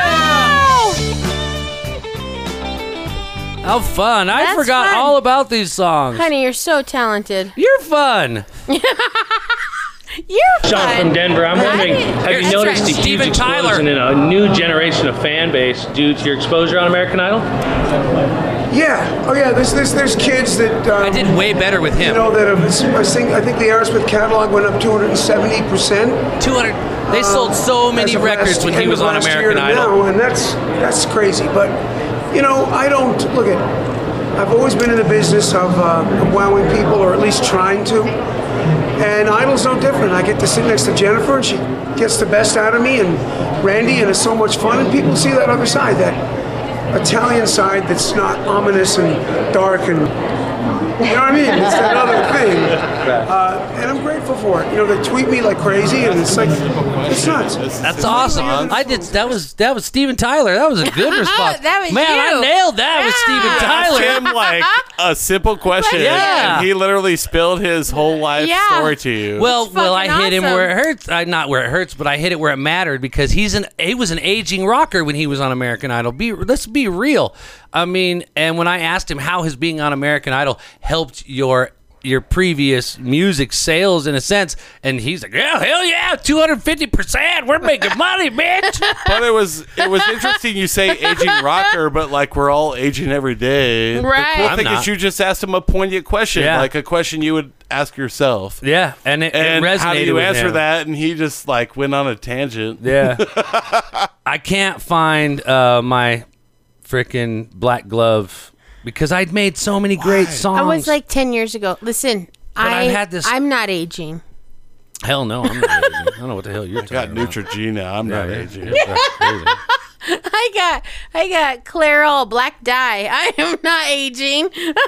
How fun. I That's forgot fun. all about these songs. Honey, you're so talented. You're fun. You're Sean fun. from Denver. I'm wondering, Right. have you That's noticed right. a huge Steven Tyler. explosion in a new generation of fan base due to your exposure on American Idol? Yeah. Oh, yeah. There's there's there's kids that um, I did way better with you him. know that have, I think I think the Aerosmith catalog went up two hundred seventy percent. two hundred. They sold so many records when he was on American Idol. Now, and that's that's crazy. But you know, I don't look at. I've always been in the business of, uh, of wowing people, or at least trying to. And Idol's no different. I get to sit next to Jennifer, and she gets the best out of me, and Randy, and it's so much fun. And people see that other side, that Italian side that's not ominous and dark, and you know what I mean? It's that other thing. Yeah. Uh, and I'm grateful for it. You know, they tweet me like crazy, and it's like, it's nuts. That's awesome. I did. That was that was Steven Tyler. That was a good response. That was Man, you. I nailed that with Steven Asked Tyler. him like a simple question, Yeah. and he literally spilled his whole life Yeah. story to you. Well, well, I fucking hit him awesome. where it hurts. I not where it hurts, but I hit it where it mattered because he's an he was an aging rocker when he was on American Idol. Be let's be real. I mean, and when I asked him how his being on American Idol helped your your previous music sales in a sense, and he's like, yeah, hell yeah, two hundred fifty percent. We're making money, bitch. But it was it was interesting you say aging rocker, but like we're all aging every day. Right. The cool I'm thing not. is you just asked him a poignant question, Yeah. like a question you would ask yourself. Yeah, and it, And it resonated how do you with answer him. that? And he just like went on a tangent. Yeah. I can't find uh, my freaking black glove because I'd made so many great songs. I was like ten years ago. Listen, I, I've had this- I'm not aging. hell no, I'm not aging. I don't know what the hell you're I got talking about. Neutrogena. I'm not Yeah, aging. yeah, that's crazy. I got I got Clairol black dye. I am not aging.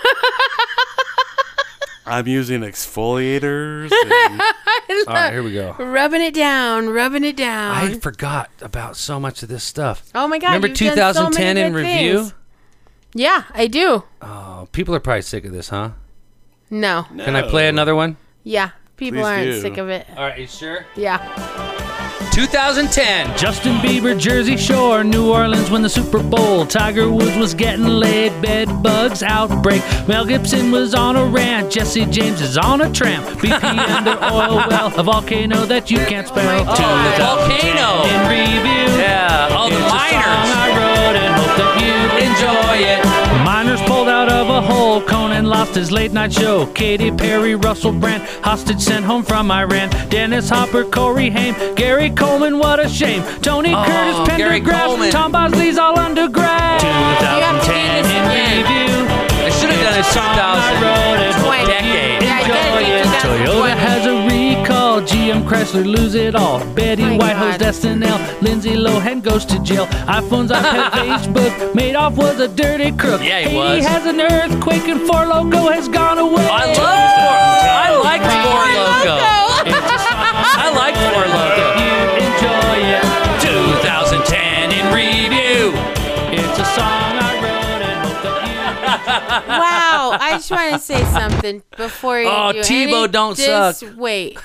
I'm using exfoliators. And All right, here we go. Rubbing it down, rubbing it down. I forgot about so much of this stuff. oh my god! Remember you've done so twenty ten many in good review? things. Yeah, I do. Oh, people are probably sick of this, huh? No. Can I play another one? Yeah, people Please aren't do. sick of it. All right, you sure? Yeah. twenty ten. Justin Bieber, Jersey Shore, New Orleans win the Super Bowl. Tiger Woods was getting laid, bed bugs outbreak. Mel Gibson was on a rant. Jesse James is on a tramp. B P under oil well, a volcano that you can't spell. Oh, the volcano. In review. Yeah, all the It's a song miners. I wrote and hope that you Enjoy it. Miners pulled out of a hole. Conan lost his late night show. Katy Perry, Russell Brand, hostage sent home from Iran. Dennis Hopper, Corey Haim, Gary Coleman, what a shame. Tony Oh, Curtis, Gary Coleman. Pendergrass, Tom Bosley's all undergrad. have to do twenty ten this in again. review. I should have done it It's a song I two thousand. wrote and hope Twenty. that you Yeah, I enjoy gotta do it. two thousand Toyota twenty. has a recall. G M Chrysler lose it all. Betty My White God. hosts S N L. Lindsay Lohan goes to jail. iPhones, iPad, Facebook. Madoff was a dirty crook. Yeah, he Haiti was. has an earthquake and Four Loco has gone away. I love Four. I like Four Loco. I like Four Loco. You enjoy it. twenty ten in review. It's a song I wrote and hope that you. Wow. I just want to say something before you Oh, do Tebow any- don't just suck. Wait.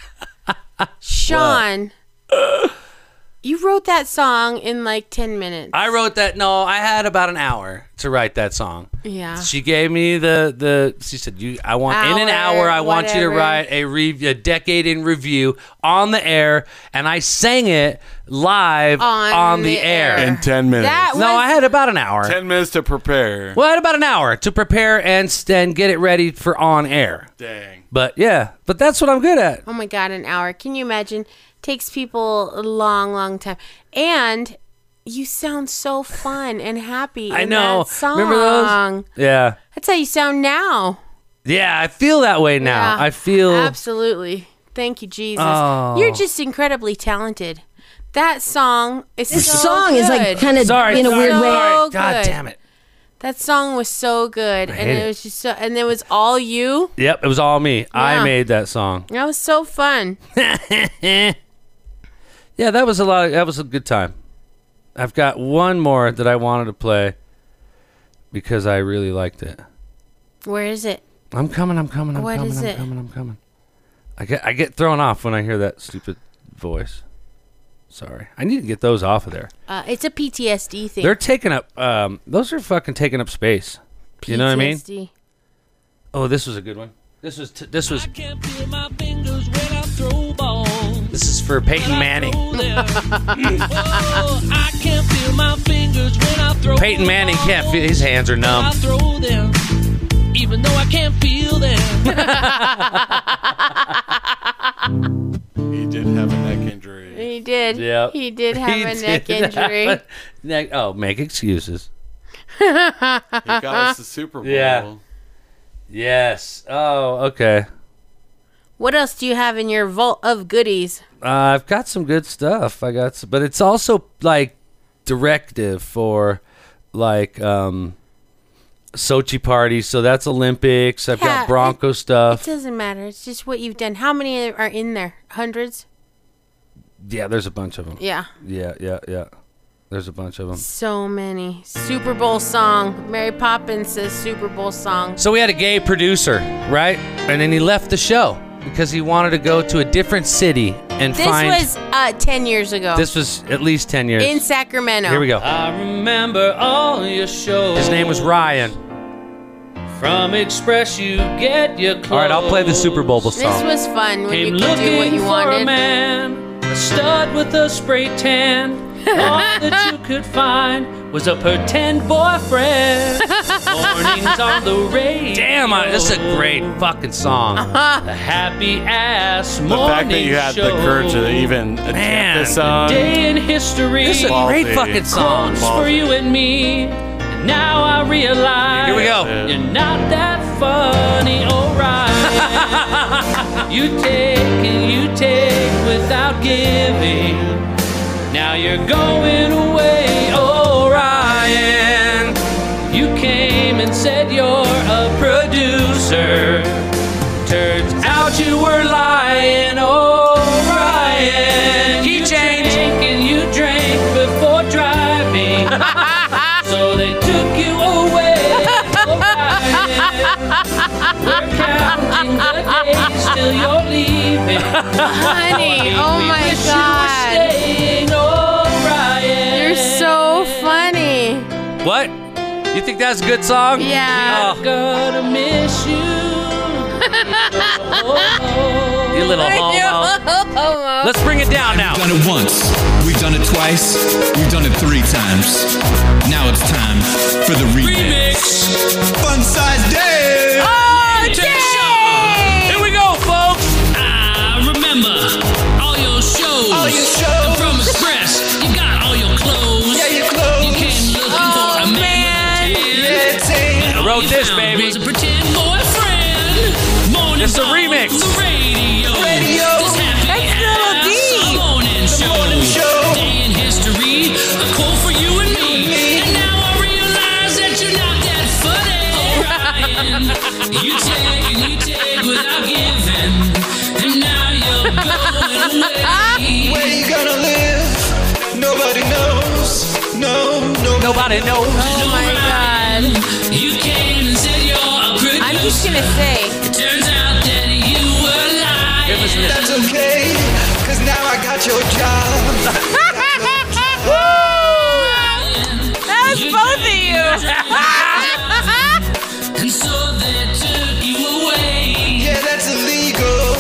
Sean, you wrote that song in like ten minutes. I wrote that. No, I had about an hour to write that song. Yeah. She gave me the the. She said, "You, I want in an Hour, hour. I want you to whatever. write a re, a decade in review on the air," and I sang it live On on, the, the air. air. in ten minutes. That No, was- I had about an hour. ten minutes to prepare. Well, I had about an hour to prepare and and get it ready for on air. Dang. But yeah, but that's what I'm good at. Oh my god, an hour. Can you imagine? Takes people a long, long time. And you sound so fun and happy. I in know. That song. Remember those? Yeah. That's how you sound now. Yeah, I feel that way now. Yeah, I feel absolutely. Thank you, Jesus. Oh. You're just incredibly talented. That song is This so song is like good. kind of Sorry, in a sorry, weird way. So God good. damn it. That song was so good, and hate it it. was just so, and it was all you. Yep, it was all me. I Yeah. made that song. That was so fun. Yeah, that was a lot. Of, that was a good time. I've got one more that I wanted to play because I really liked it. Where is it? I'm coming. I'm coming. I'm What coming. is I'm it? coming. I'm coming. I get I get thrown off when I hear that stupid voice. Sorry, I need to get those off of there. Uh, it's a P T S D thing. They're taking up. Um, those are fucking taking up space. You know what I mean? P T S D. Oh, this was a good one. This was t- this was Can't feel my fingers when I throw balls. this is for Peyton Manning. Oh, I can't feel my fingers when I throw Peyton Manning can't feel his hands are I numb. throw them, even though I can't feel them. He did have a neck injury. He did. Yep. He did have He a did neck have injury. a neck- oh, make excuses. He got us the Super Bowl. Yeah. Yes. Oh, okay. What else do you have in your vault of goodies? Uh, I've got some good stuff. I got, some, but it's also like directive for, like, um, Sochi party, so that's Olympics. I've Yeah, got Bronco it, stuff. It doesn't matter. It's just what you've done. How many are in there? Hundreds? Yeah, there's a bunch of them. Yeah. Yeah, yeah, yeah. There's a bunch of them. So many. Super Bowl song. Mary Poppins says Super Bowl song. So we had a gay producer, right? And then he left the show because he wanted to go to a different city and This find... was uh, ten years ago. This was at least ten years. In Sacramento. Here we go. I remember all your shows. His name was Ryan. From Express, you get your clothes. All right, I'll play the Super Bowl song. This was fun when Came you could do what looking you for wanted. a man, a stud with a spray tan. All that you could find was a pretend boyfriend. Mornings on the radio. Damn, I, this is a great fucking song. Uh-huh. A happy ass The morning fact that you had show. the courage to even attempt Man, this song. Day in history. This is a great Ballsy. fucking song. Quotes for you and me. And now I realize Here we go. you're not that funny, alright. You take and you take without giving. Now you're going away, oh Ryan. You came and said you're a producer. Turns out you were lying, oh Ryan. He You changed. drank and you drank before driving. So they took you away, oh Ryan. We're counting the days till you're leaving. Honey, oh We my wish you were God. staying, oh Ryan. You're so funny. What? You think that's a good song? Yeah. I'm gonna miss you. Oh, You little homo. Let's bring it down now. We've done it once, we've done it twice, we've done it three times. Now it's time for the remix. Fun size day! Oh, Jay! Here we go, folks. I remember all your shows. All your shows. And from Express, you got all your clothes. Yeah, your clothes. You came looking for a Oh, man. man. Yeah, take. And all wrote you this, found baby. Was a pretend boyfriend. Morning It's a on remix. The radio. Radio. This happy That's Little ass D. morning show. morning show. Day in history. A quote for you and me. And now I realize that you're not that funny. Oh, Ryan. You take and you take without giving. And now you're going away. Where you gonna live? Nobody knows. No, no. Nobody knows. Oh my God. You came and said you're a producer. I'm just gonna say. It turns out that you were lying. That's okay, cause now I got your job. That was both of you. And so they took you away. Yeah, that's illegal.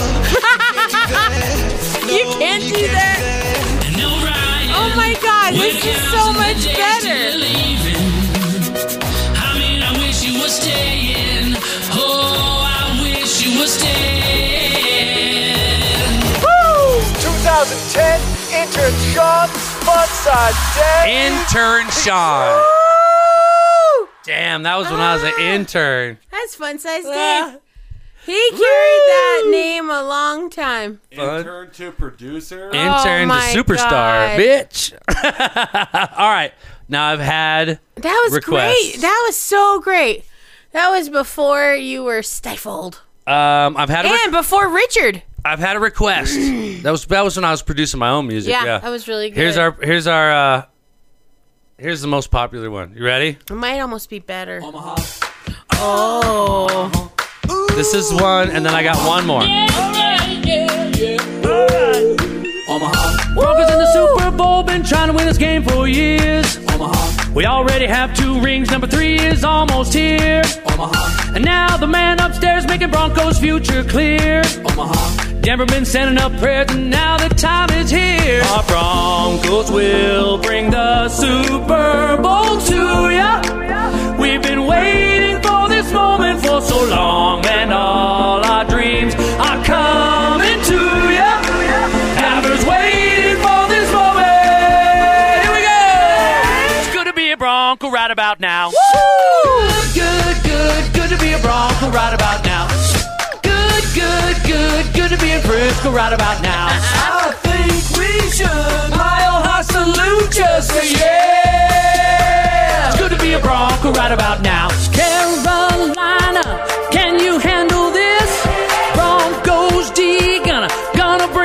You can't do that. And no Ryan. Oh my God, we're this is so counting the much days better. till you're leaving. I mean, I wish you were staying. Oh, I wish you were staying. twenty ten Intern Sean Fun Size Day. Intern Sean. Damn, that was when I was an intern. That's Fun Size Dave. He carried that name a long time. Intern to producer. Intern to my superstar, God. bitch. All right, now I've had That was requests. great. That was so great. That was before you were stifled. Um, I've had a re- And before Richard. I've had a request. that was that was when I was producing my own music. Yeah, Yeah, that was really good. Here's our here's our uh, here's the most popular one. You ready? It might almost be better. Omaha. Oh. This is one, and then I got one more. Omaha. Broncos in the Super Bowl, been trying to win this game for years. Omaha. We already have two rings, number three is almost here. Omaha. And now the man upstairs making Broncos' future clear. Omaha. Denver been sending up prayers, and now the time is here. Our Broncos will bring the Super Bowl to ya. We've been waiting for this moment for so long, and all our dreams are coming to ya. Denver's waiting for this moment. Here we go. It's good to be a Bronco right about now. Woo! Good, good, good, good to be a Bronco right about now. Good, good, good, good to be in Frisco right about now. I think we should mile high salute just say yeah. It's good to be a Bronco right about now. Can't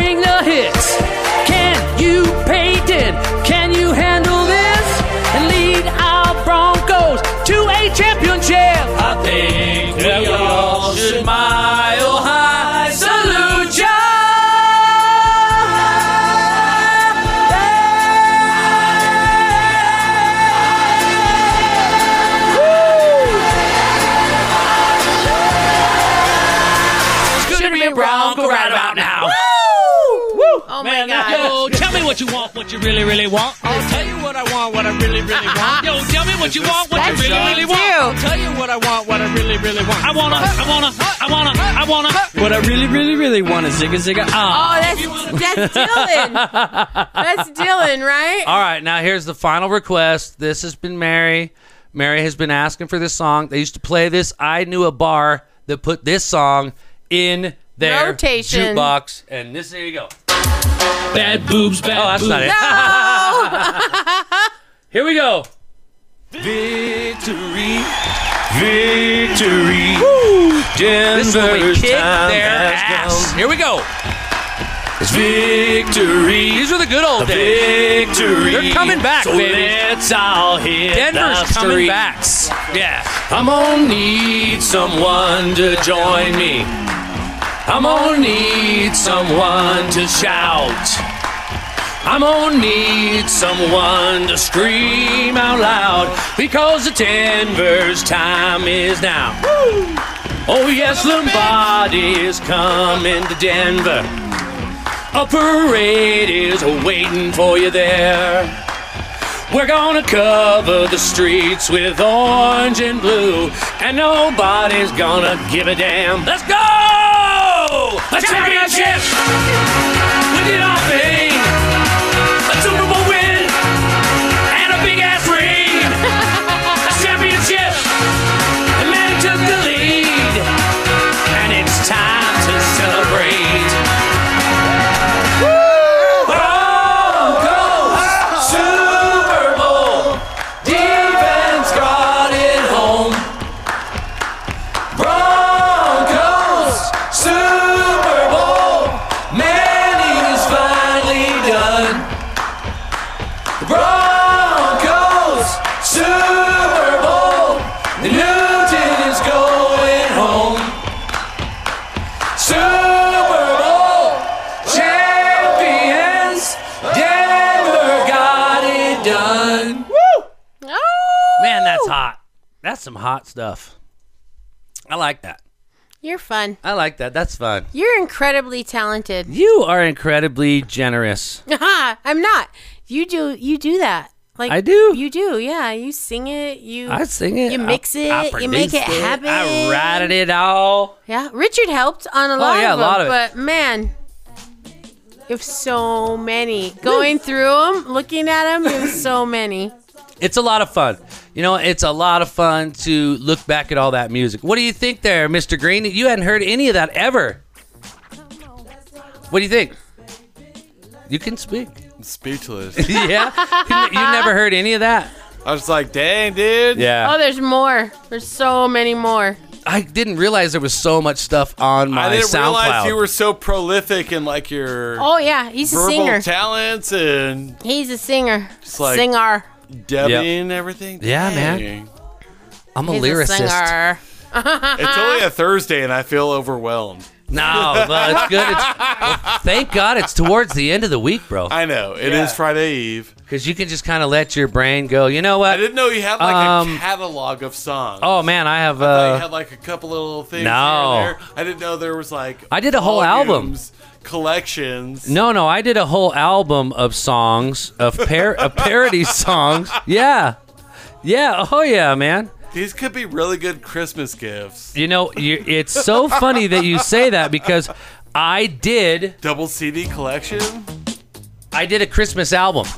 sing the hits. Can you Peyton? Can you handle this and lead our Broncos to a championship? I think that we all should mile high salute ya. It's gonna be a Bronco right about now. Oh Man, my God. yo, tell me what you want, what you really, really want. I'll tell you what I want, what I really, really want. Yo, tell me what you want, what you That's really, me really want. too. I'll tell you what I want, what I really, really want. I wanna, I wanna, I wanna, I wanna. What I really, really, really want is zigga zigga. Oh, Ah. that's, that's Dylan. That's Dylan, right? All right, now here's the final request. This has been Mary. Mary has been asking for this song. They used to play this. I knew a bar that put this song in their Rotation. jukebox. And this, there you go. Bad boobs, bad Oh, that's boobs. not it. No. Here we go. Victory, victory. This is when we Denver's kick time their has ass. come. Here we go. It's victory. These are the good old days. Victory. They're coming back, so baby. let's all hit Denver's the coming streets. back. Yeah. I'm gonna need someone to join me. I'm gonna need someone to shout. I'm gonna need someone to scream out loud because the Denver's time is now. Oh yes, Lombardi's coming to Denver. A parade is waiting for you there. We're gonna cover the streets with orange and blue, and nobody's gonna give a damn. Let's go! A championship! We did our thing! A Super Bowl win! And a big ass ring! A championship! And man took the lead! And it's time to celebrate! Broncos! Super Bowl! Defense got it home! Broncos! Super Bowl! Manning is finally done! Broncos! Super Bowl! Newton is going home! Super Bowl champions! Denver got it done! Oh. Man, that's hot. That's some hot stuff. I like that. You're fun. I like that. That's fun. You're incredibly talented. You are incredibly generous. I'm not. You do. You do that. Like I do. You do. Yeah. You sing it. You. I sing it. You mix I- it. I you make it produced happen. I ratted it all. Yeah. Richard helped on a lot yeah, of a lot them, of it. but man, you have so many. Going through them, looking at them, you have so many. It's a lot of fun. You know, it's a lot of fun to look back at all that music. What do you think there, Mister Green? You hadn't heard any of that ever. What do you think? You can speak. I'm speechless. Yeah? You, you never heard any of that? I was like, dang, dude. Yeah. Oh, there's more. There's so many more. I didn't realize there was so much stuff on my I didn't SoundCloud. realize you were so prolific in like your Oh yeah, he's a verbal singer. talents and He's a singer. Just like- Singer. dubbing Yep. and everything. Yeah, man. Dang. I'm a He's lyricist. a singer. It's only a Thursday and I feel overwhelmed. No, but it's good. It's, well, thank God it's towards the end of the week, bro. I know. It is Friday Eve. Because you can just kind of let your brain go. You know what? I didn't know you had like Um, a catalog of songs. Oh, man, I have... I thought you Uh, had like a couple little things No. here and there. I didn't know there was like I did a whole album. volumes, collections. no, no, I did a whole album of songs, of, par- of parody songs. Yeah. Yeah. Oh, yeah, man. These could be really good Christmas gifts. You know, you, it's so funny that you say that because I did... Double C D collection? I did a Christmas album.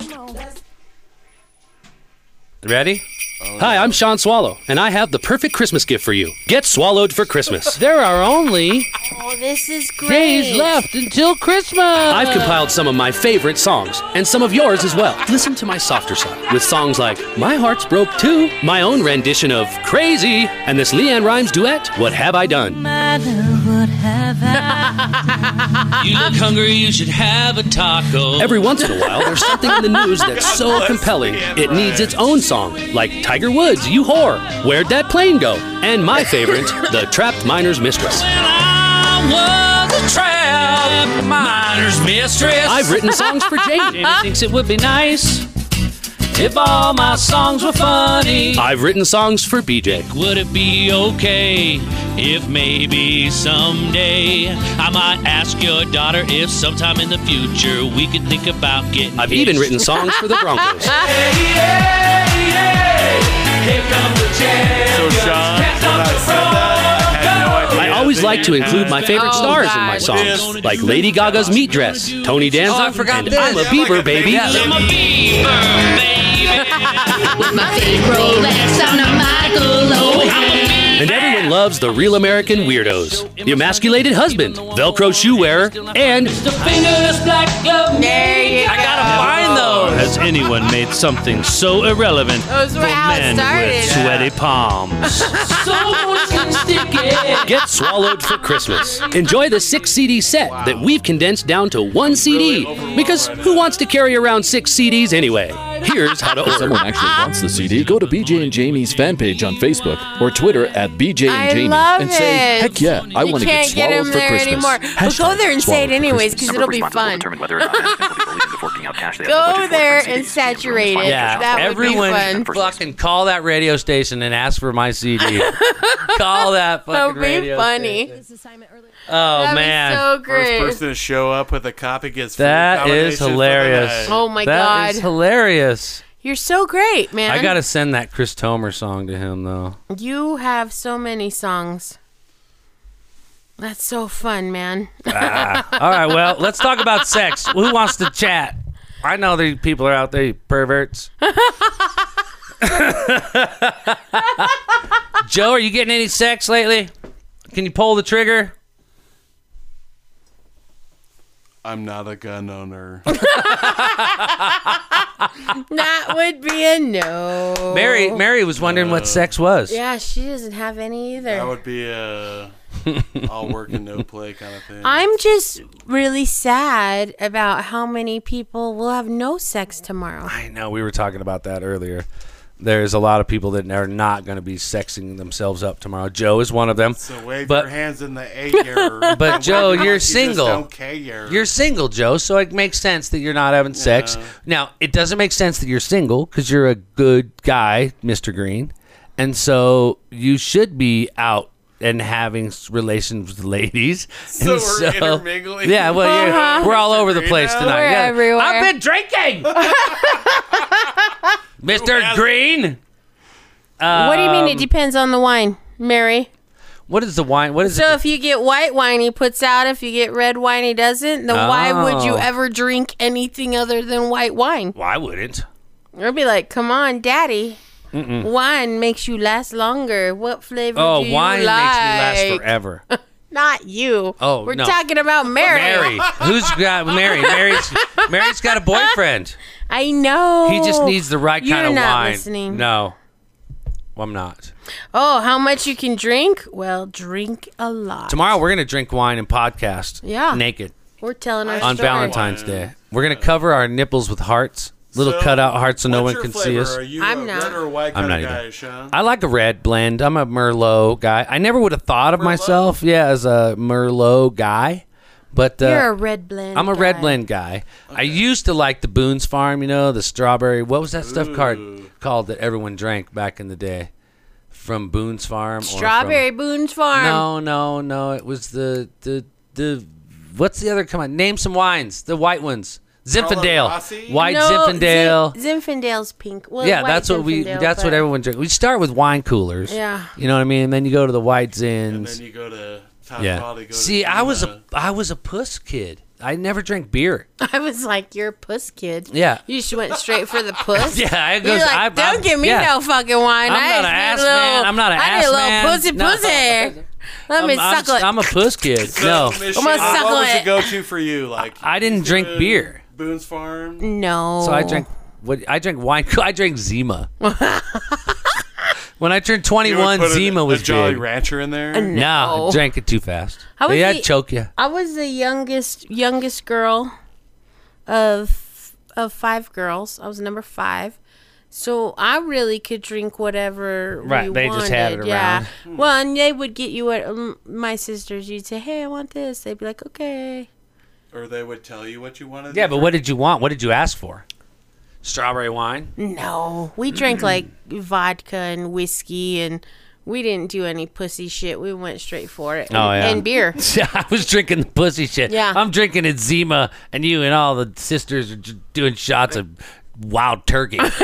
Ready? Hi, I'm Sean Swallow, and I have the perfect Christmas gift for you. Get swallowed for Christmas. There are only Oh, this is great. days left until Christmas. I've compiled some of my favorite songs, and some of yours as well. Listen to my softer side, with songs like My Heart's Broke Too, my own rendition of Crazy, and this Leanne Rimes duet, What Have I Done? You look hungry, you should have a taco. Every once in a while, there's something in the news that's so compelling, it needs its own song. Like Tiger Woods, You Whore, Where'd That Plane Go? And my favorite, The Trapped Miner's Mistress. I was a trapped miner's mistress. I've written songs for Jamie. Jamie thinks it would be nice if all my songs were funny. I've written songs for B J. Would it be okay if maybe someday I might ask your daughter if sometime in the future we could think about getting I've hitched? even written songs for the Broncos. Hey, hey, hey, here come the champions. So, Sean, when I said that, I had no idea. I always like to include my favorite Oh, stars God. in my songs, like Lady Gaga's Meat Dress, Tony Danza, Oh, I forgot and this. I'm a Yeah, Bieber, like a baby. baby. I'm a beaver, baby. With my fake Rolex on a Michael Lohan. And everyone loves the Real American Weirdos, the emasculated husband, Velcro shoe wearer, and The fingerless black glove. There you I gotta go. find those. Has anyone made something so irrelevant That was for how it men started. with sweaty palms? So sticky. Get Swallowed for Christmas. Enjoy the six C D set that we've condensed down to one C D. Because who wants to carry around six C Ds anyway? Here's how to If order. someone actually wants the C D, go to B J and Jamie's fan page on Facebook or Twitter at B J and I Jamie love and say, it. heck yeah, I You want to get can't get swallowed him for there Christmas. anymore. But Hashtag go there and say swallowed it for anyways, Christmas. because it'll be fun. Go there and saturate it. Yeah, That would everyone be fun. fucking call that radio station and ask for my C D. Call that That fucking would be radio funny. station. Oh, That'd man. be so First great. person to show up with a copy gets That free is combination for the hilarious. night. Oh my That God. is hilarious. You're so great, man. I gotta send that Chris Tomer song to him though. You have so many songs. That's so fun, man. Ah. All right, well, let's talk about sex. Who wants to chat? I know these people are out there, you perverts. Joe, are you getting any sex lately? Can you pull the trigger? I'm not a gun owner. That would be a no. Mary Mary was wondering what sex was. Yeah, she doesn't have any either. That would be a all work and no play kind of thing. I'm just really sad about how many people will have no sex tomorrow. I know, we were talking about that earlier. There's a lot of people that are not going to be sexing themselves up tomorrow. Joe is one of them. So wave but, your hands in the air. But Joe, Like you're you just single. don't care. You're single, Joe, so it makes sense that you're not having sex. Yeah. Now, it doesn't make sense that you're single because you're a good guy, Mister Green. And so you should be out and having s- relations with ladies. So And we're intermingling? Yeah, well, you're- Uh-huh. we're all over the Green place now? tonight. We're Yeah. everywhere. I've been drinking! Mister Green! What do you mean? It Um, depends on the wine, Mary. What is the wine? What is So it? if you get white wine, he puts out. If you get red wine, he doesn't. Then why would you Oh. ever drink anything other than white wine? Well, I wouldn't. I'll be like, come on, daddy. Mm-mm. Wine makes you last longer. What flavor Oh, do you wine like? makes me last forever. Not you. Oh, We're no. talking about Mary. Mary. Who's got Mary? Mary's Mary's got a boyfriend. I know. He just needs the right You're kind of not wine. listening. No. I'm not. Oh, how much you can drink? Well, drink a lot. Tomorrow we're gonna drink wine and podcast. Yeah. Naked We're telling our on story. Valentine's Day. We're gonna cover our nipples with hearts, little So, cutout hearts, so no what's one your can flavor? see us. Are you I'm a not. red or white I'm kind not of either. guy, Sean? I like a red blend. I'm a Merlot guy. I never would have thought of myself, yeah, as a Merlot guy. But uh, You're a red blend. I'm a red guy. blend guy. I used to like the Boone's Farm, you know, the strawberry. What was that stuff called, called that everyone drank back in the day? From Boone's Farm? or from- Strawberry Boone's Farm. No, no, no. It was the the the. What's the other? Come on, name some wines. The white ones. Zinfandel. Rossi? White no, Zinfandel. Zin- Zinfandel's pink. Well, yeah, white that's what we. Zinfandel, That's what but- everyone drinks. We start with wine coolers. Yeah. You know what I mean? And then you go to the white And zins. then you go to top Yeah. quality. Go See, to I was Zima. a I was a puss kid. I never drank beer. I was like, you're a puss kid. Yeah. You just went straight for the puss. Yeah, I You're goes. like, I, don't I'm- give me yeah. no fucking wine. I'm I not just an need ass a little, man. I'm not an I ass need a little man. pussy No. pussy. Let me I'm, suckle I'm, I'm a it. puss kid. No, Michelle, gonna suckle what was it. the go-to for you? Like I didn't drink good beer. Boone's Farm. No. So I drank what? I drank wine. I drank Zima. When I turned You would twenty-one, put a- Zima was a Jolly big. Rancher in there. Uh, No, I drank it too fast. I was yeah, the- I'd choke you. I was the youngest youngest girl of of five girls. I was number five. So I really could drink whatever Right, we they wanted. just had it Yeah. around. Well, and they would get you what um, my sisters. You'd say, "Hey, I want this." They'd be like, "Okay." Or they would tell you what you wanted. Yeah, but what did you want? What did you ask for? Strawberry wine? No, we drank like vodka and whiskey, and we didn't do any pussy shit. We went straight for it. Oh, yeah. And beer. Yeah, I was drinking the pussy shit. Yeah. I'm drinking it Zima, and you and all the sisters are just doing shots of wild turkey. And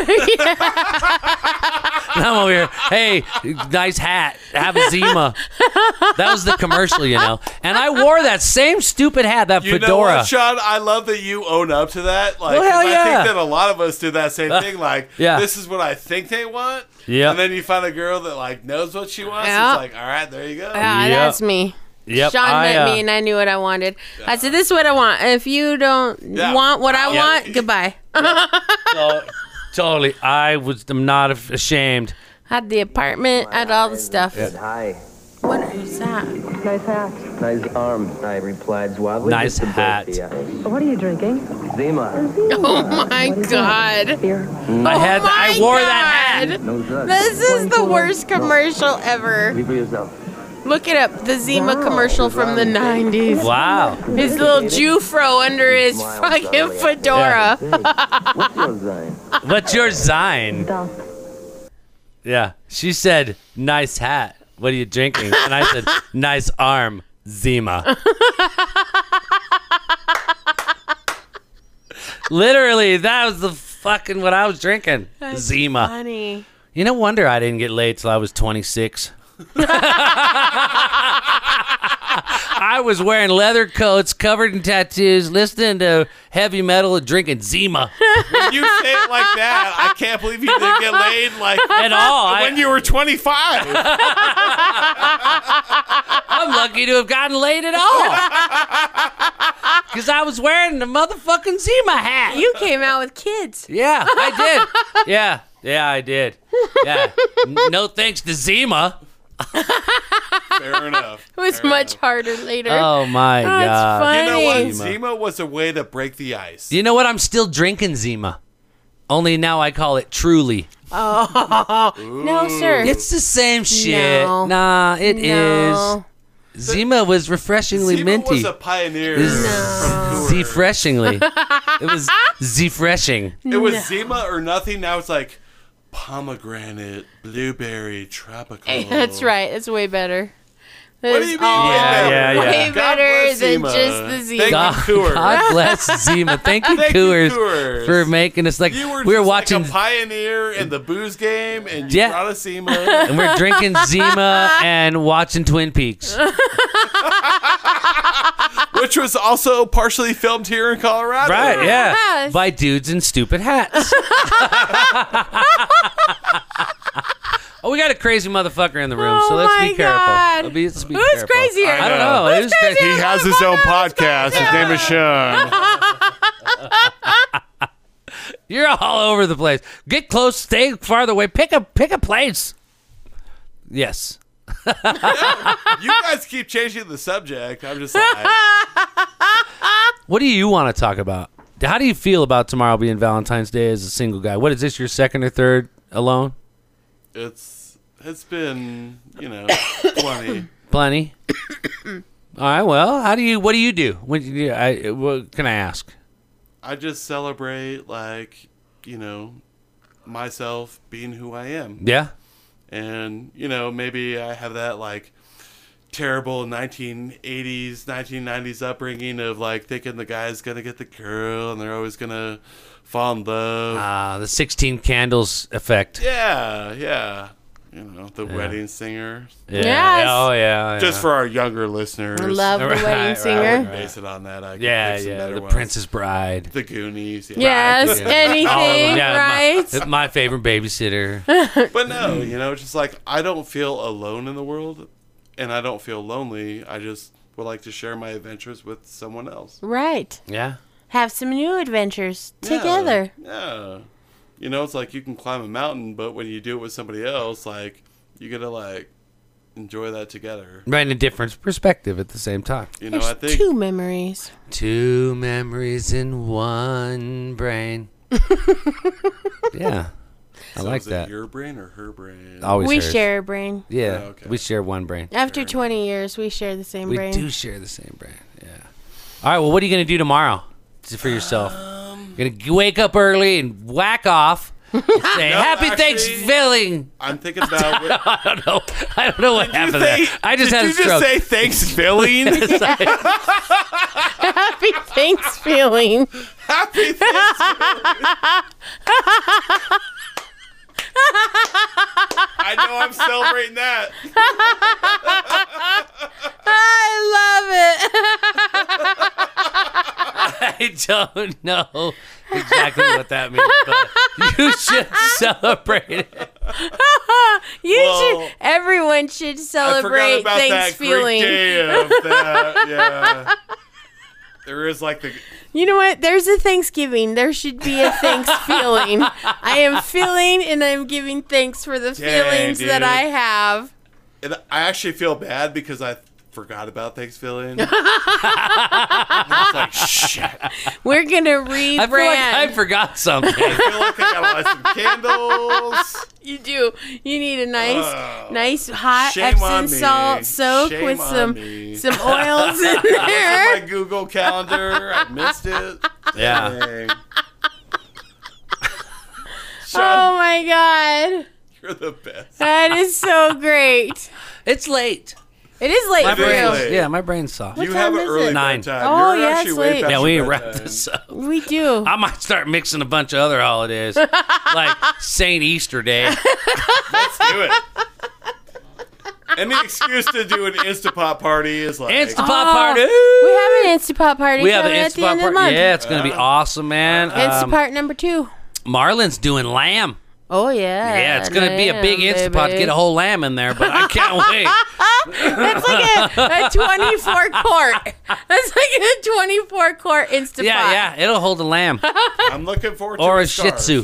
I'm over here, hey, nice hat. Have a Zima. That was the commercial, you know. And I wore that same stupid hat, that You know fedora. what, Sean? I love that you own up to that. Like, Well, hell 'cause I yeah. think that a lot of us do that same Uh, thing. Like, yeah. this is what I think they want. Yep. And then you find a girl that like knows what she wants. Yeah. It's like, all right, there you go. Yeah, Yep. that's me. Yep, Sean I, met uh, me, and I knew what I wanted. I said, "This is what I want. If you don't Yeah. want what I Yeah. want, goodbye." So, totally. I was I'm not ashamed. Had the apartment, had all the stuff. Hi. What is that? Nice hat. Nice arm, I replied suavely. Nice Just a hat. bit, yeah. What are you drinking? Zima. Oh my god! Beer. I had Oh I my wore God. that hat. No drugs. This is the worst commercial ever. Leave for yourself. Look it up. The Zima commercial from the nineties. Wow. His little Jufro under his fucking fedora. What's your sign? What's your sign? Yeah. She said, nice hat. What are you drinking? And I said, nice arm, Zima. Literally, that was the fucking what I was drinking. That's Zima. funny. You no wonder I didn't get laid till I was twenty-six. I was wearing leather coats, covered in tattoos, listening to heavy metal and drinking Zima. When you say it like that, I can't believe you didn't get laid like At all. when I- you were twenty-five. I'm lucky to have gotten laid at all. Because I was wearing the motherfucking Zima hat. You came out with kids. Yeah, I did. Yeah, yeah, I did. Yeah. N- No thanks to Zima. Fair enough. It was Fair much enough. harder later. Oh, my That's God. funny. You know what? Zima. Zima was a way to break the ice. You know what? I'm still drinking Zima. Only now I call it Truly. Oh, no, sir. It's the same shit. No. Nah, it No. is. Zima was refreshingly Zima minty. was a pioneer It was from Coors. Z-freshingly. It was Z-freshing. It was Zima or nothing. Now it's like pomegranate, blueberry, tropical. Hey, that's right. It's way better. What do you mean? Oh, way Yeah, better? yeah, yeah. way God better bless than Zima. just the Zima. Thank God, you, Coors. God bless Zima. Thank you, Thank you, Coors, Coors. for making us like You were we were just watching like a pioneer in the booze game, and you Yeah. brought us Zima. and we're drinking Zima and watching Twin Peaks. Which was also partially filmed here in Colorado. Right, yeah. Yes. By dudes in stupid hats. Oh, we got a crazy motherfucker in the room, so Oh let's my be careful. God. Let's be, let's be Who's careful. crazier? I don't know. Who's It was crazy. He has his own podcast. His name is Sean. You're all over the place. Get close, stay farther away. Pick a pick a place. Yes. You guys keep changing the subject. I'm just like, What do you want to talk about? How do you feel about tomorrow being Valentine's Day as a single guy? What is this, your second or third alone? it's it's been, you know, plenty. Plenty. All right. Well, how do you? What do you do? When you, I, what can I ask? I just celebrate, like, you know, myself being who I am. Yeah. And, you know, maybe I have that, like, terrible nineteen eighties, nineteen nineties upbringing of, like, thinking the guy's going to get the girl and they're always going to fall in love. Ah, the sixteen candles effect. Yeah, yeah. You know, the Yeah. wedding singer. Yeah. Yes. Oh yeah. Just yeah. for our younger listeners. I love the Right, wedding right, singer. right. Base it on that. I can Yeah, pick some yeah. better The ones. Princess Bride. The Goonies. Yeah. Yes, Yeah. anything, All of them. Yeah, right? My, my favorite babysitter. But no, you know, just like I don't feel alone in the world and I don't feel lonely. I just would like to share my adventures with someone else. Right. Yeah. Have some new adventures Yeah, together. Yeah. You know, it's like you can climb a mountain, but when you do it with somebody else, like, you get to, like, enjoy that together. Right, in a different perspective at the same time. You know, There's I think... two memories. Two memories in one brain. Yeah. I So like is it that. your brain or her brain? Always we hers. share a brain. Yeah, Oh, okay. we share one brain. After twenty years, we share the same We brain. do share the same brain. Yeah. All right. Well, what are you going to do tomorrow to- for yourself? Um, You're going to wake up early and whack off. And say No, Happy actually, Thanksgiving. I'm thinking about... What, I don't know. I don't know what Did you happened say- there. I just did had a you stroke. just say Thanksgiving? Happy Thanksgiving. Happy Thanksgiving. I know I'm celebrating that. I I don't know exactly what that means, but you should celebrate it. you Well, should. Everyone should I forgot celebrate about that Greek Thanksgiving. day of that. Yeah. There is like the... You know what? There's a Thanksgiving. There should be a thanks feeling. I am feeling and I'm giving thanks for the Dang, feelings that dude. I have. And I actually feel bad because I forgot about Thanksgiving. It's like, shit. We're going to I feel like I rebrand. forgot something. I feel like I gotta light some candles. You do. You need a nice, Oh, nice hot shame on Epsom me. salt soak Shame with on some me. some oils in Look at there. my Google Calendar. I missed it. Yeah. Dang. Oh Sean, my God. you're the best. That is so great. It's late. It is late My for is you. late. Yeah, my brain's soft. What You have time an is early it? Nine. bedtime. Oh, You're yeah, actually it's way late. past Yeah, your we ain't wrap bedtime. this up. We do. I might start mixing a bunch of other holidays, like Saint Easter Day. Let's do it. Any excuse to do an Instapot party is like... Instapot Oh, party. We have an Instapot party We have an coming at the Instapot end of the party. month. Yeah, it's gonna be awesome, man. Um, Instapot number two. Marlon's doing lamb. Oh, yeah. Yeah, it's gonna be a big Damn, Instapot to baby. get a whole lamb in there, but I can't wait. That's like a, a twenty-four quart. That's like a twenty-four quart Instapot. Yeah, yeah, it'll hold a lamb I'm looking forward to or a a Shih scarf. Tzu.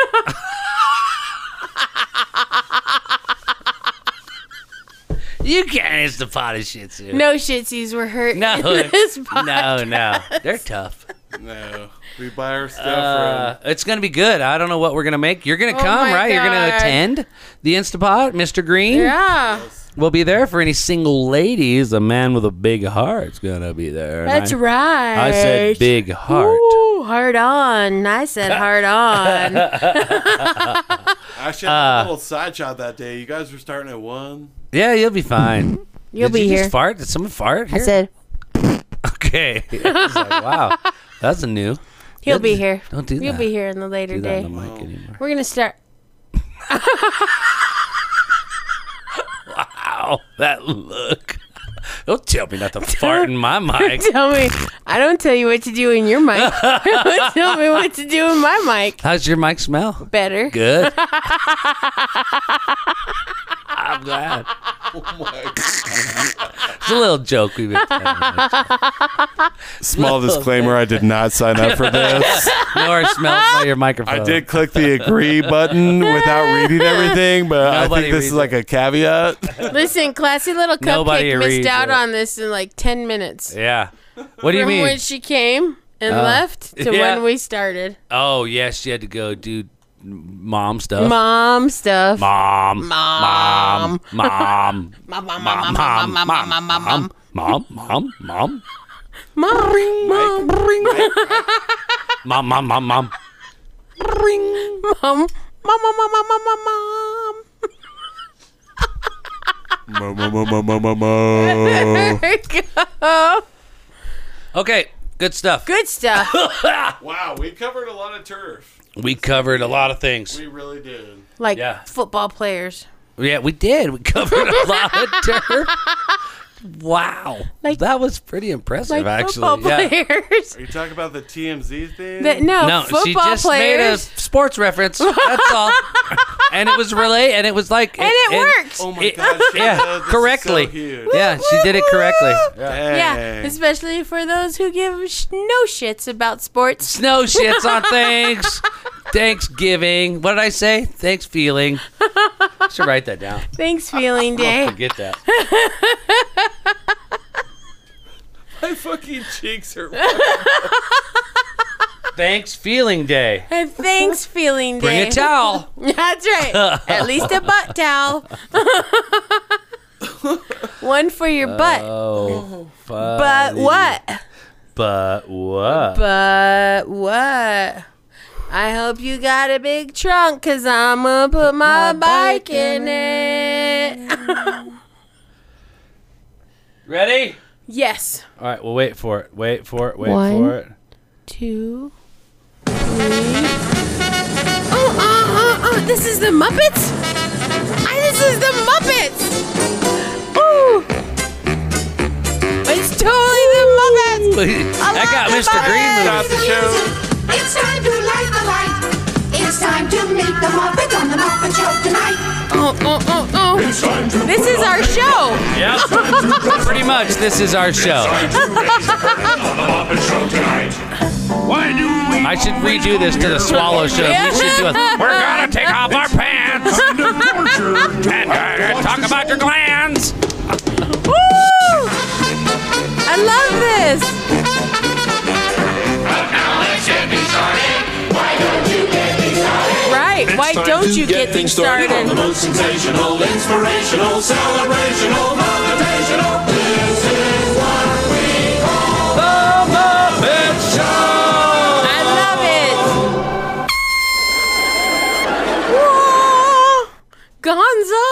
You can't Instapot a Shih Tzu. No Shih Tzus were hurt No, in this podcast. no, no. They're tough. No. We buy our stuff Uh, it's gonna be good. I don't know what we're gonna make. You're gonna Oh come, my right? You're gonna God. attend the Instapot, Mister Green. Yeah. We'll be there for any single ladies. A man with a big heart's gonna be there. And That's I, right. I said big heart. Ooh, hard on. I said hard on. from. Actually, I had Uh, a little side job that day. You guys were starting at one. Yeah, you'll be fine. You'll Did be you here. Just fart? Did someone fart? I Here? said Okay. I was like, wow, that's a new. he'll Don't be do- here. Don't do You'll that. be here in the later Do that day. on the mic anymore. We're gonna start. Wow, that look. Don't tell me not to fart in my mic. Tell me. I don't tell you what to do in your mic. Tell me what to do in my mic. How's your mic smell? Better. Good. I'm glad. Oh my God. It's a little joke we've been telling. Small disclaimer, I did not sign up for this. Nor smells by your microphone. I did click the agree button without reading everything, but I Nobody think this reads is like a caveat. Listen, classy little Nobody cupcake missed reads out it. on this in like ten minutes. Yeah. What do you From mean? when she came and Oh. left to Yeah. when we started. Oh, yes, she had to go do mom stuff. Mom stuff. Mom. Mom. Mom. Mom. Mom, mom, Mom. mom, Mom. mom, mom, mom, mom, mom. Mom. Mom. Mom. Mom, mom, Mom. Mom. Mom. Mom. Ring. Mom, mom, mom, mom, mom, mom, mom, mom. Mo, mo, mo, mo, mo, mo, mo. There we go. Okay, good stuff. Good stuff. Wow, we covered a lot of turf. We covered a lot of things. We really did. Like Yeah. football players. Yeah, we did. We covered a lot of turf. Wow. Like- that was pretty impressive, Like actually. football Yeah. players. Are you talking about the T M Z thing? That, no, No, football she just made a players. sports reference. That's all. And it was relay, and it was like, And it worked. Oh my It- gosh, yeah, Sheila, this is correctly. so huge. Yeah, she did it correctly. Yeah, Dang. especially for those who give sh- no shits about sports. Snow shits on things. Thanksgiving. What did I say? Thanks feeling. I should write that down. Thanks feeling day. Don't forget that. My fucking cheeks are. Thanks feeling day. And thanks feeling day. Bring a towel. That's right. At least a butt towel. One for your butt. Oh, but what? But what? But what? I hope you got a big trunk, cause I'm gonna put my, my bike in it. Ready? Yes. All right, well, wait for it. Wait for it. Wait One, for it. Two, three. Oh, uh, uh, uh, this is the Muppets? I, this is the Muppets! Ooh! It's totally the Muppets! I, I got the Mister Green Stop the show. It's time to light the light. It's time to meet the Muppets on the Muppet Show tonight. Oh, oh, oh, oh. This is our show. Yep. Pretty much, this is our show. Why do we I should redo this to the Swallow Show. We should do a, we're gonna take off our pants and uh, talk about your glands. Woo! I love this. Now let's get me started. Why don't you get me started? Right. Why don't you get things started? On the most sensational, inspirational, celebrational, motivational. This is what we call the Muppet Show. I love it. Whoa, Gonzo.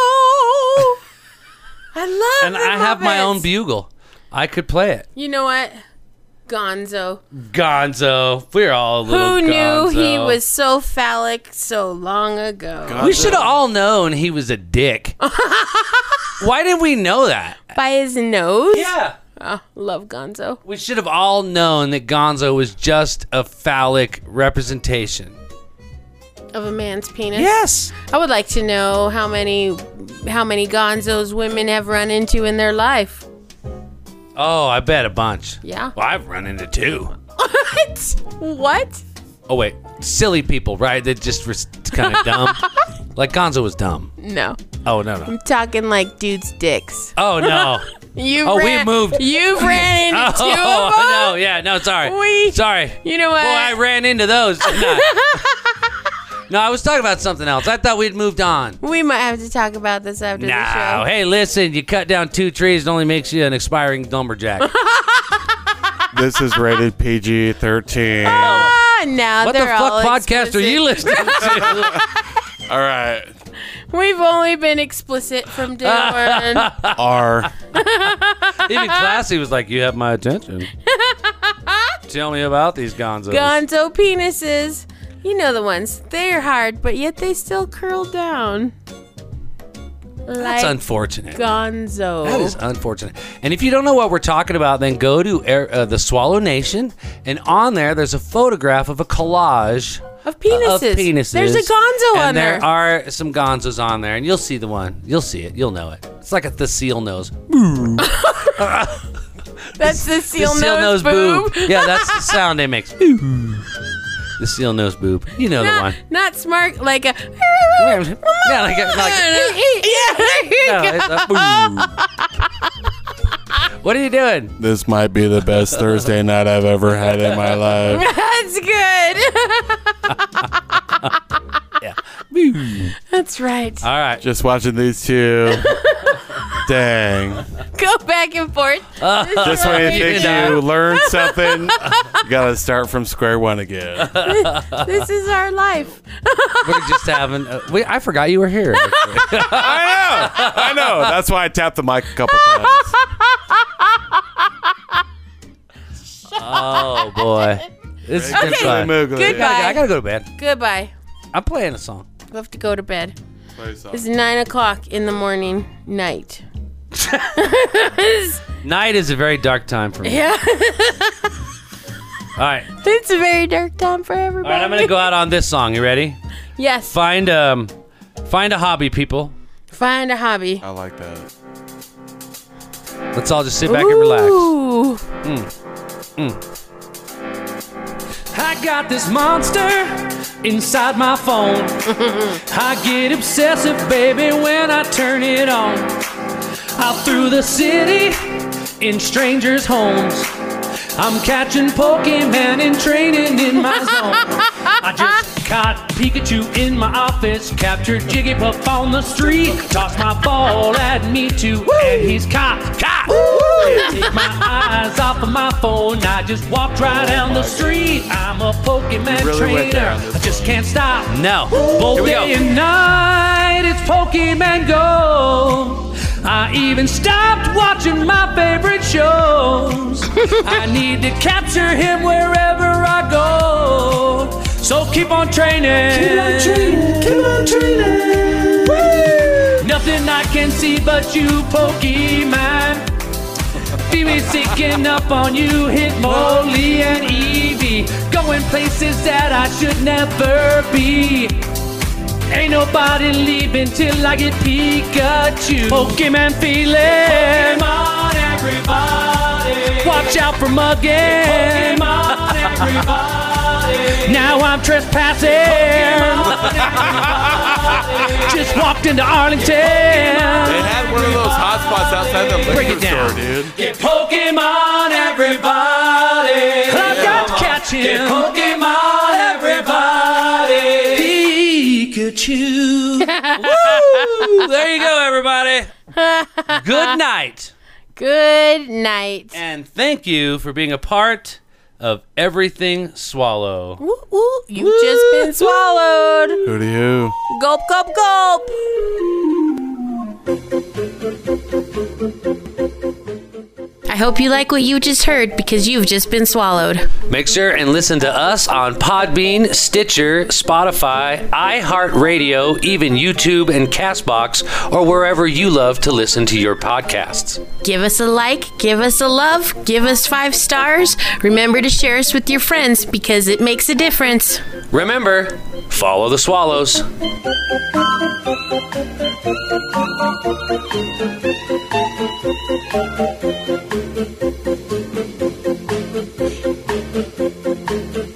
I love And the I have my Muppets. own bugle. I could play it. You know what? Gonzo. Gonzo. We're all a little Who knew Gonzo. he was so phallic so long ago? We should have all known he was a dick. Why didn't we know that? By his nose? Yeah. Oh, love Gonzo. We should have all known that Gonzo was just a phallic representation. Of a man's penis? Yes. I would like to know how many how many Gonzos women have run into in their life. Oh, I bet a bunch. Yeah. Well, I've run into two. What? What? Oh, wait. Silly people, right? That just were kind of dumb. Like Gonzo was dumb. No. Oh, no, no. I'm talking like dudes' dicks. Oh, no. You oh, ran, we moved. You ran into oh, two of them? no, yeah, no, sorry. We, sorry. You know what? Boy, I ran into those, didn't I? No, I was talking about something else. I thought we'd moved on. We might have to talk about this after No, the show. hey, listen, you cut down two trees, it only makes you an expiring lumberjack. This is rated P G thirteen. Ah, now What the they're all fuck podcast explicit. are you listening to? All right. We've only been explicit from day one. R. Even Classy was like, you have my attention. Tell me about these Gonzos. Gonzo penises. You know the ones. They're hard, but yet they still curl down. That's Like unfortunate. Gonzo. That is unfortunate. And if you don't know what we're talking about, then go to Air, uh, the Swallow Nation, and on there, there's a photograph of a collage Of penises. of penises. There's a Gonzo and on there. there are some Gonzos on there, and you'll see the one. You'll see it. You'll know it. It's like a the seal nose. That's the seal, the seal nose, nose boob. Yeah, that's the sound it makes. The seal nose boob. You know not, the one. Not smart like a. Yeah, like a, like a, yeah, there you no, go. it's a boo. What are you doing? This might be the best Thursday night I've ever had in my life. That's good. Yeah. That's right. All right. Just watching these two. Dang. Go back and forth. Uh, Just when you think you learned something, you gotta start from square one again. This is our life. We're just having. Uh, we, I forgot you were here. I know. I know. That's why I tapped the mic a couple times. Oh boy. This has been Okay, fun. goodbye. I gotta, I gotta go to bed. Goodbye. I'm playing a song. We have to go to bed. Play a song. It's nine o'clock in the morning, night. Night is a very dark time for me. Yeah. All right. It's a very dark time for All everybody. right. I'm gonna go out on this song. You ready? Yes. Find um, find a hobby, people. Find a hobby. I like that. Let's all just sit back and relax. Ooh. Mm. Mm. I got this monster inside my phone. I get obsessive, baby, when I turn it on. Out through the city, in strangers' homes, I'm catching Pokemon and training in my zone. I just caught Pikachu in my office, captured Jigglypuff on the street, tossed my ball at me too, and he's caught, caught. Can't take my eyes off of my phone, I just walked right down the street. I'm a Pokemon really went there trainer, on this I just can't stop. No. Both Here we day go. and night, it's Pokemon Go. I even stopped watching my favorite shows. I need to capture him wherever I go. So keep on training. Keep on training. Keep on training. Woo! Nothing I can see but you, Pokemon. Be sticking up on you, Hitmonlee and Eevee. Going places that I should never be. Ain't nobody leaving till I get Pikachu. Pokemon feeling. Pokemon everybody. Watch out for mugging. Pokemon everybody. Now I'm trespassing. Just walked into Arlington. They had one of those hot spots outside the Break liquor it down. store, dude. Get Pokemon everybody. I've got to catch him. Get Pokemon everybody. Pikachu. Woo! There you go, everybody. Good night. Good night. And thank you for being a part of Everything Swallow. Woo, woo. You've just been swallowed. Who do you? Gulp, gulp, gulp. I hope you like what you just heard because you've just been swallowed. Make sure and listen to us on Podbean, Stitcher, Spotify, iHeartRadio, even YouTube and CastBox, or wherever you love to listen to your podcasts. Give us a like, give us a love, give us five stars. Remember to share us with your friends because it makes a difference. Remember, follow the swallows. Thank you.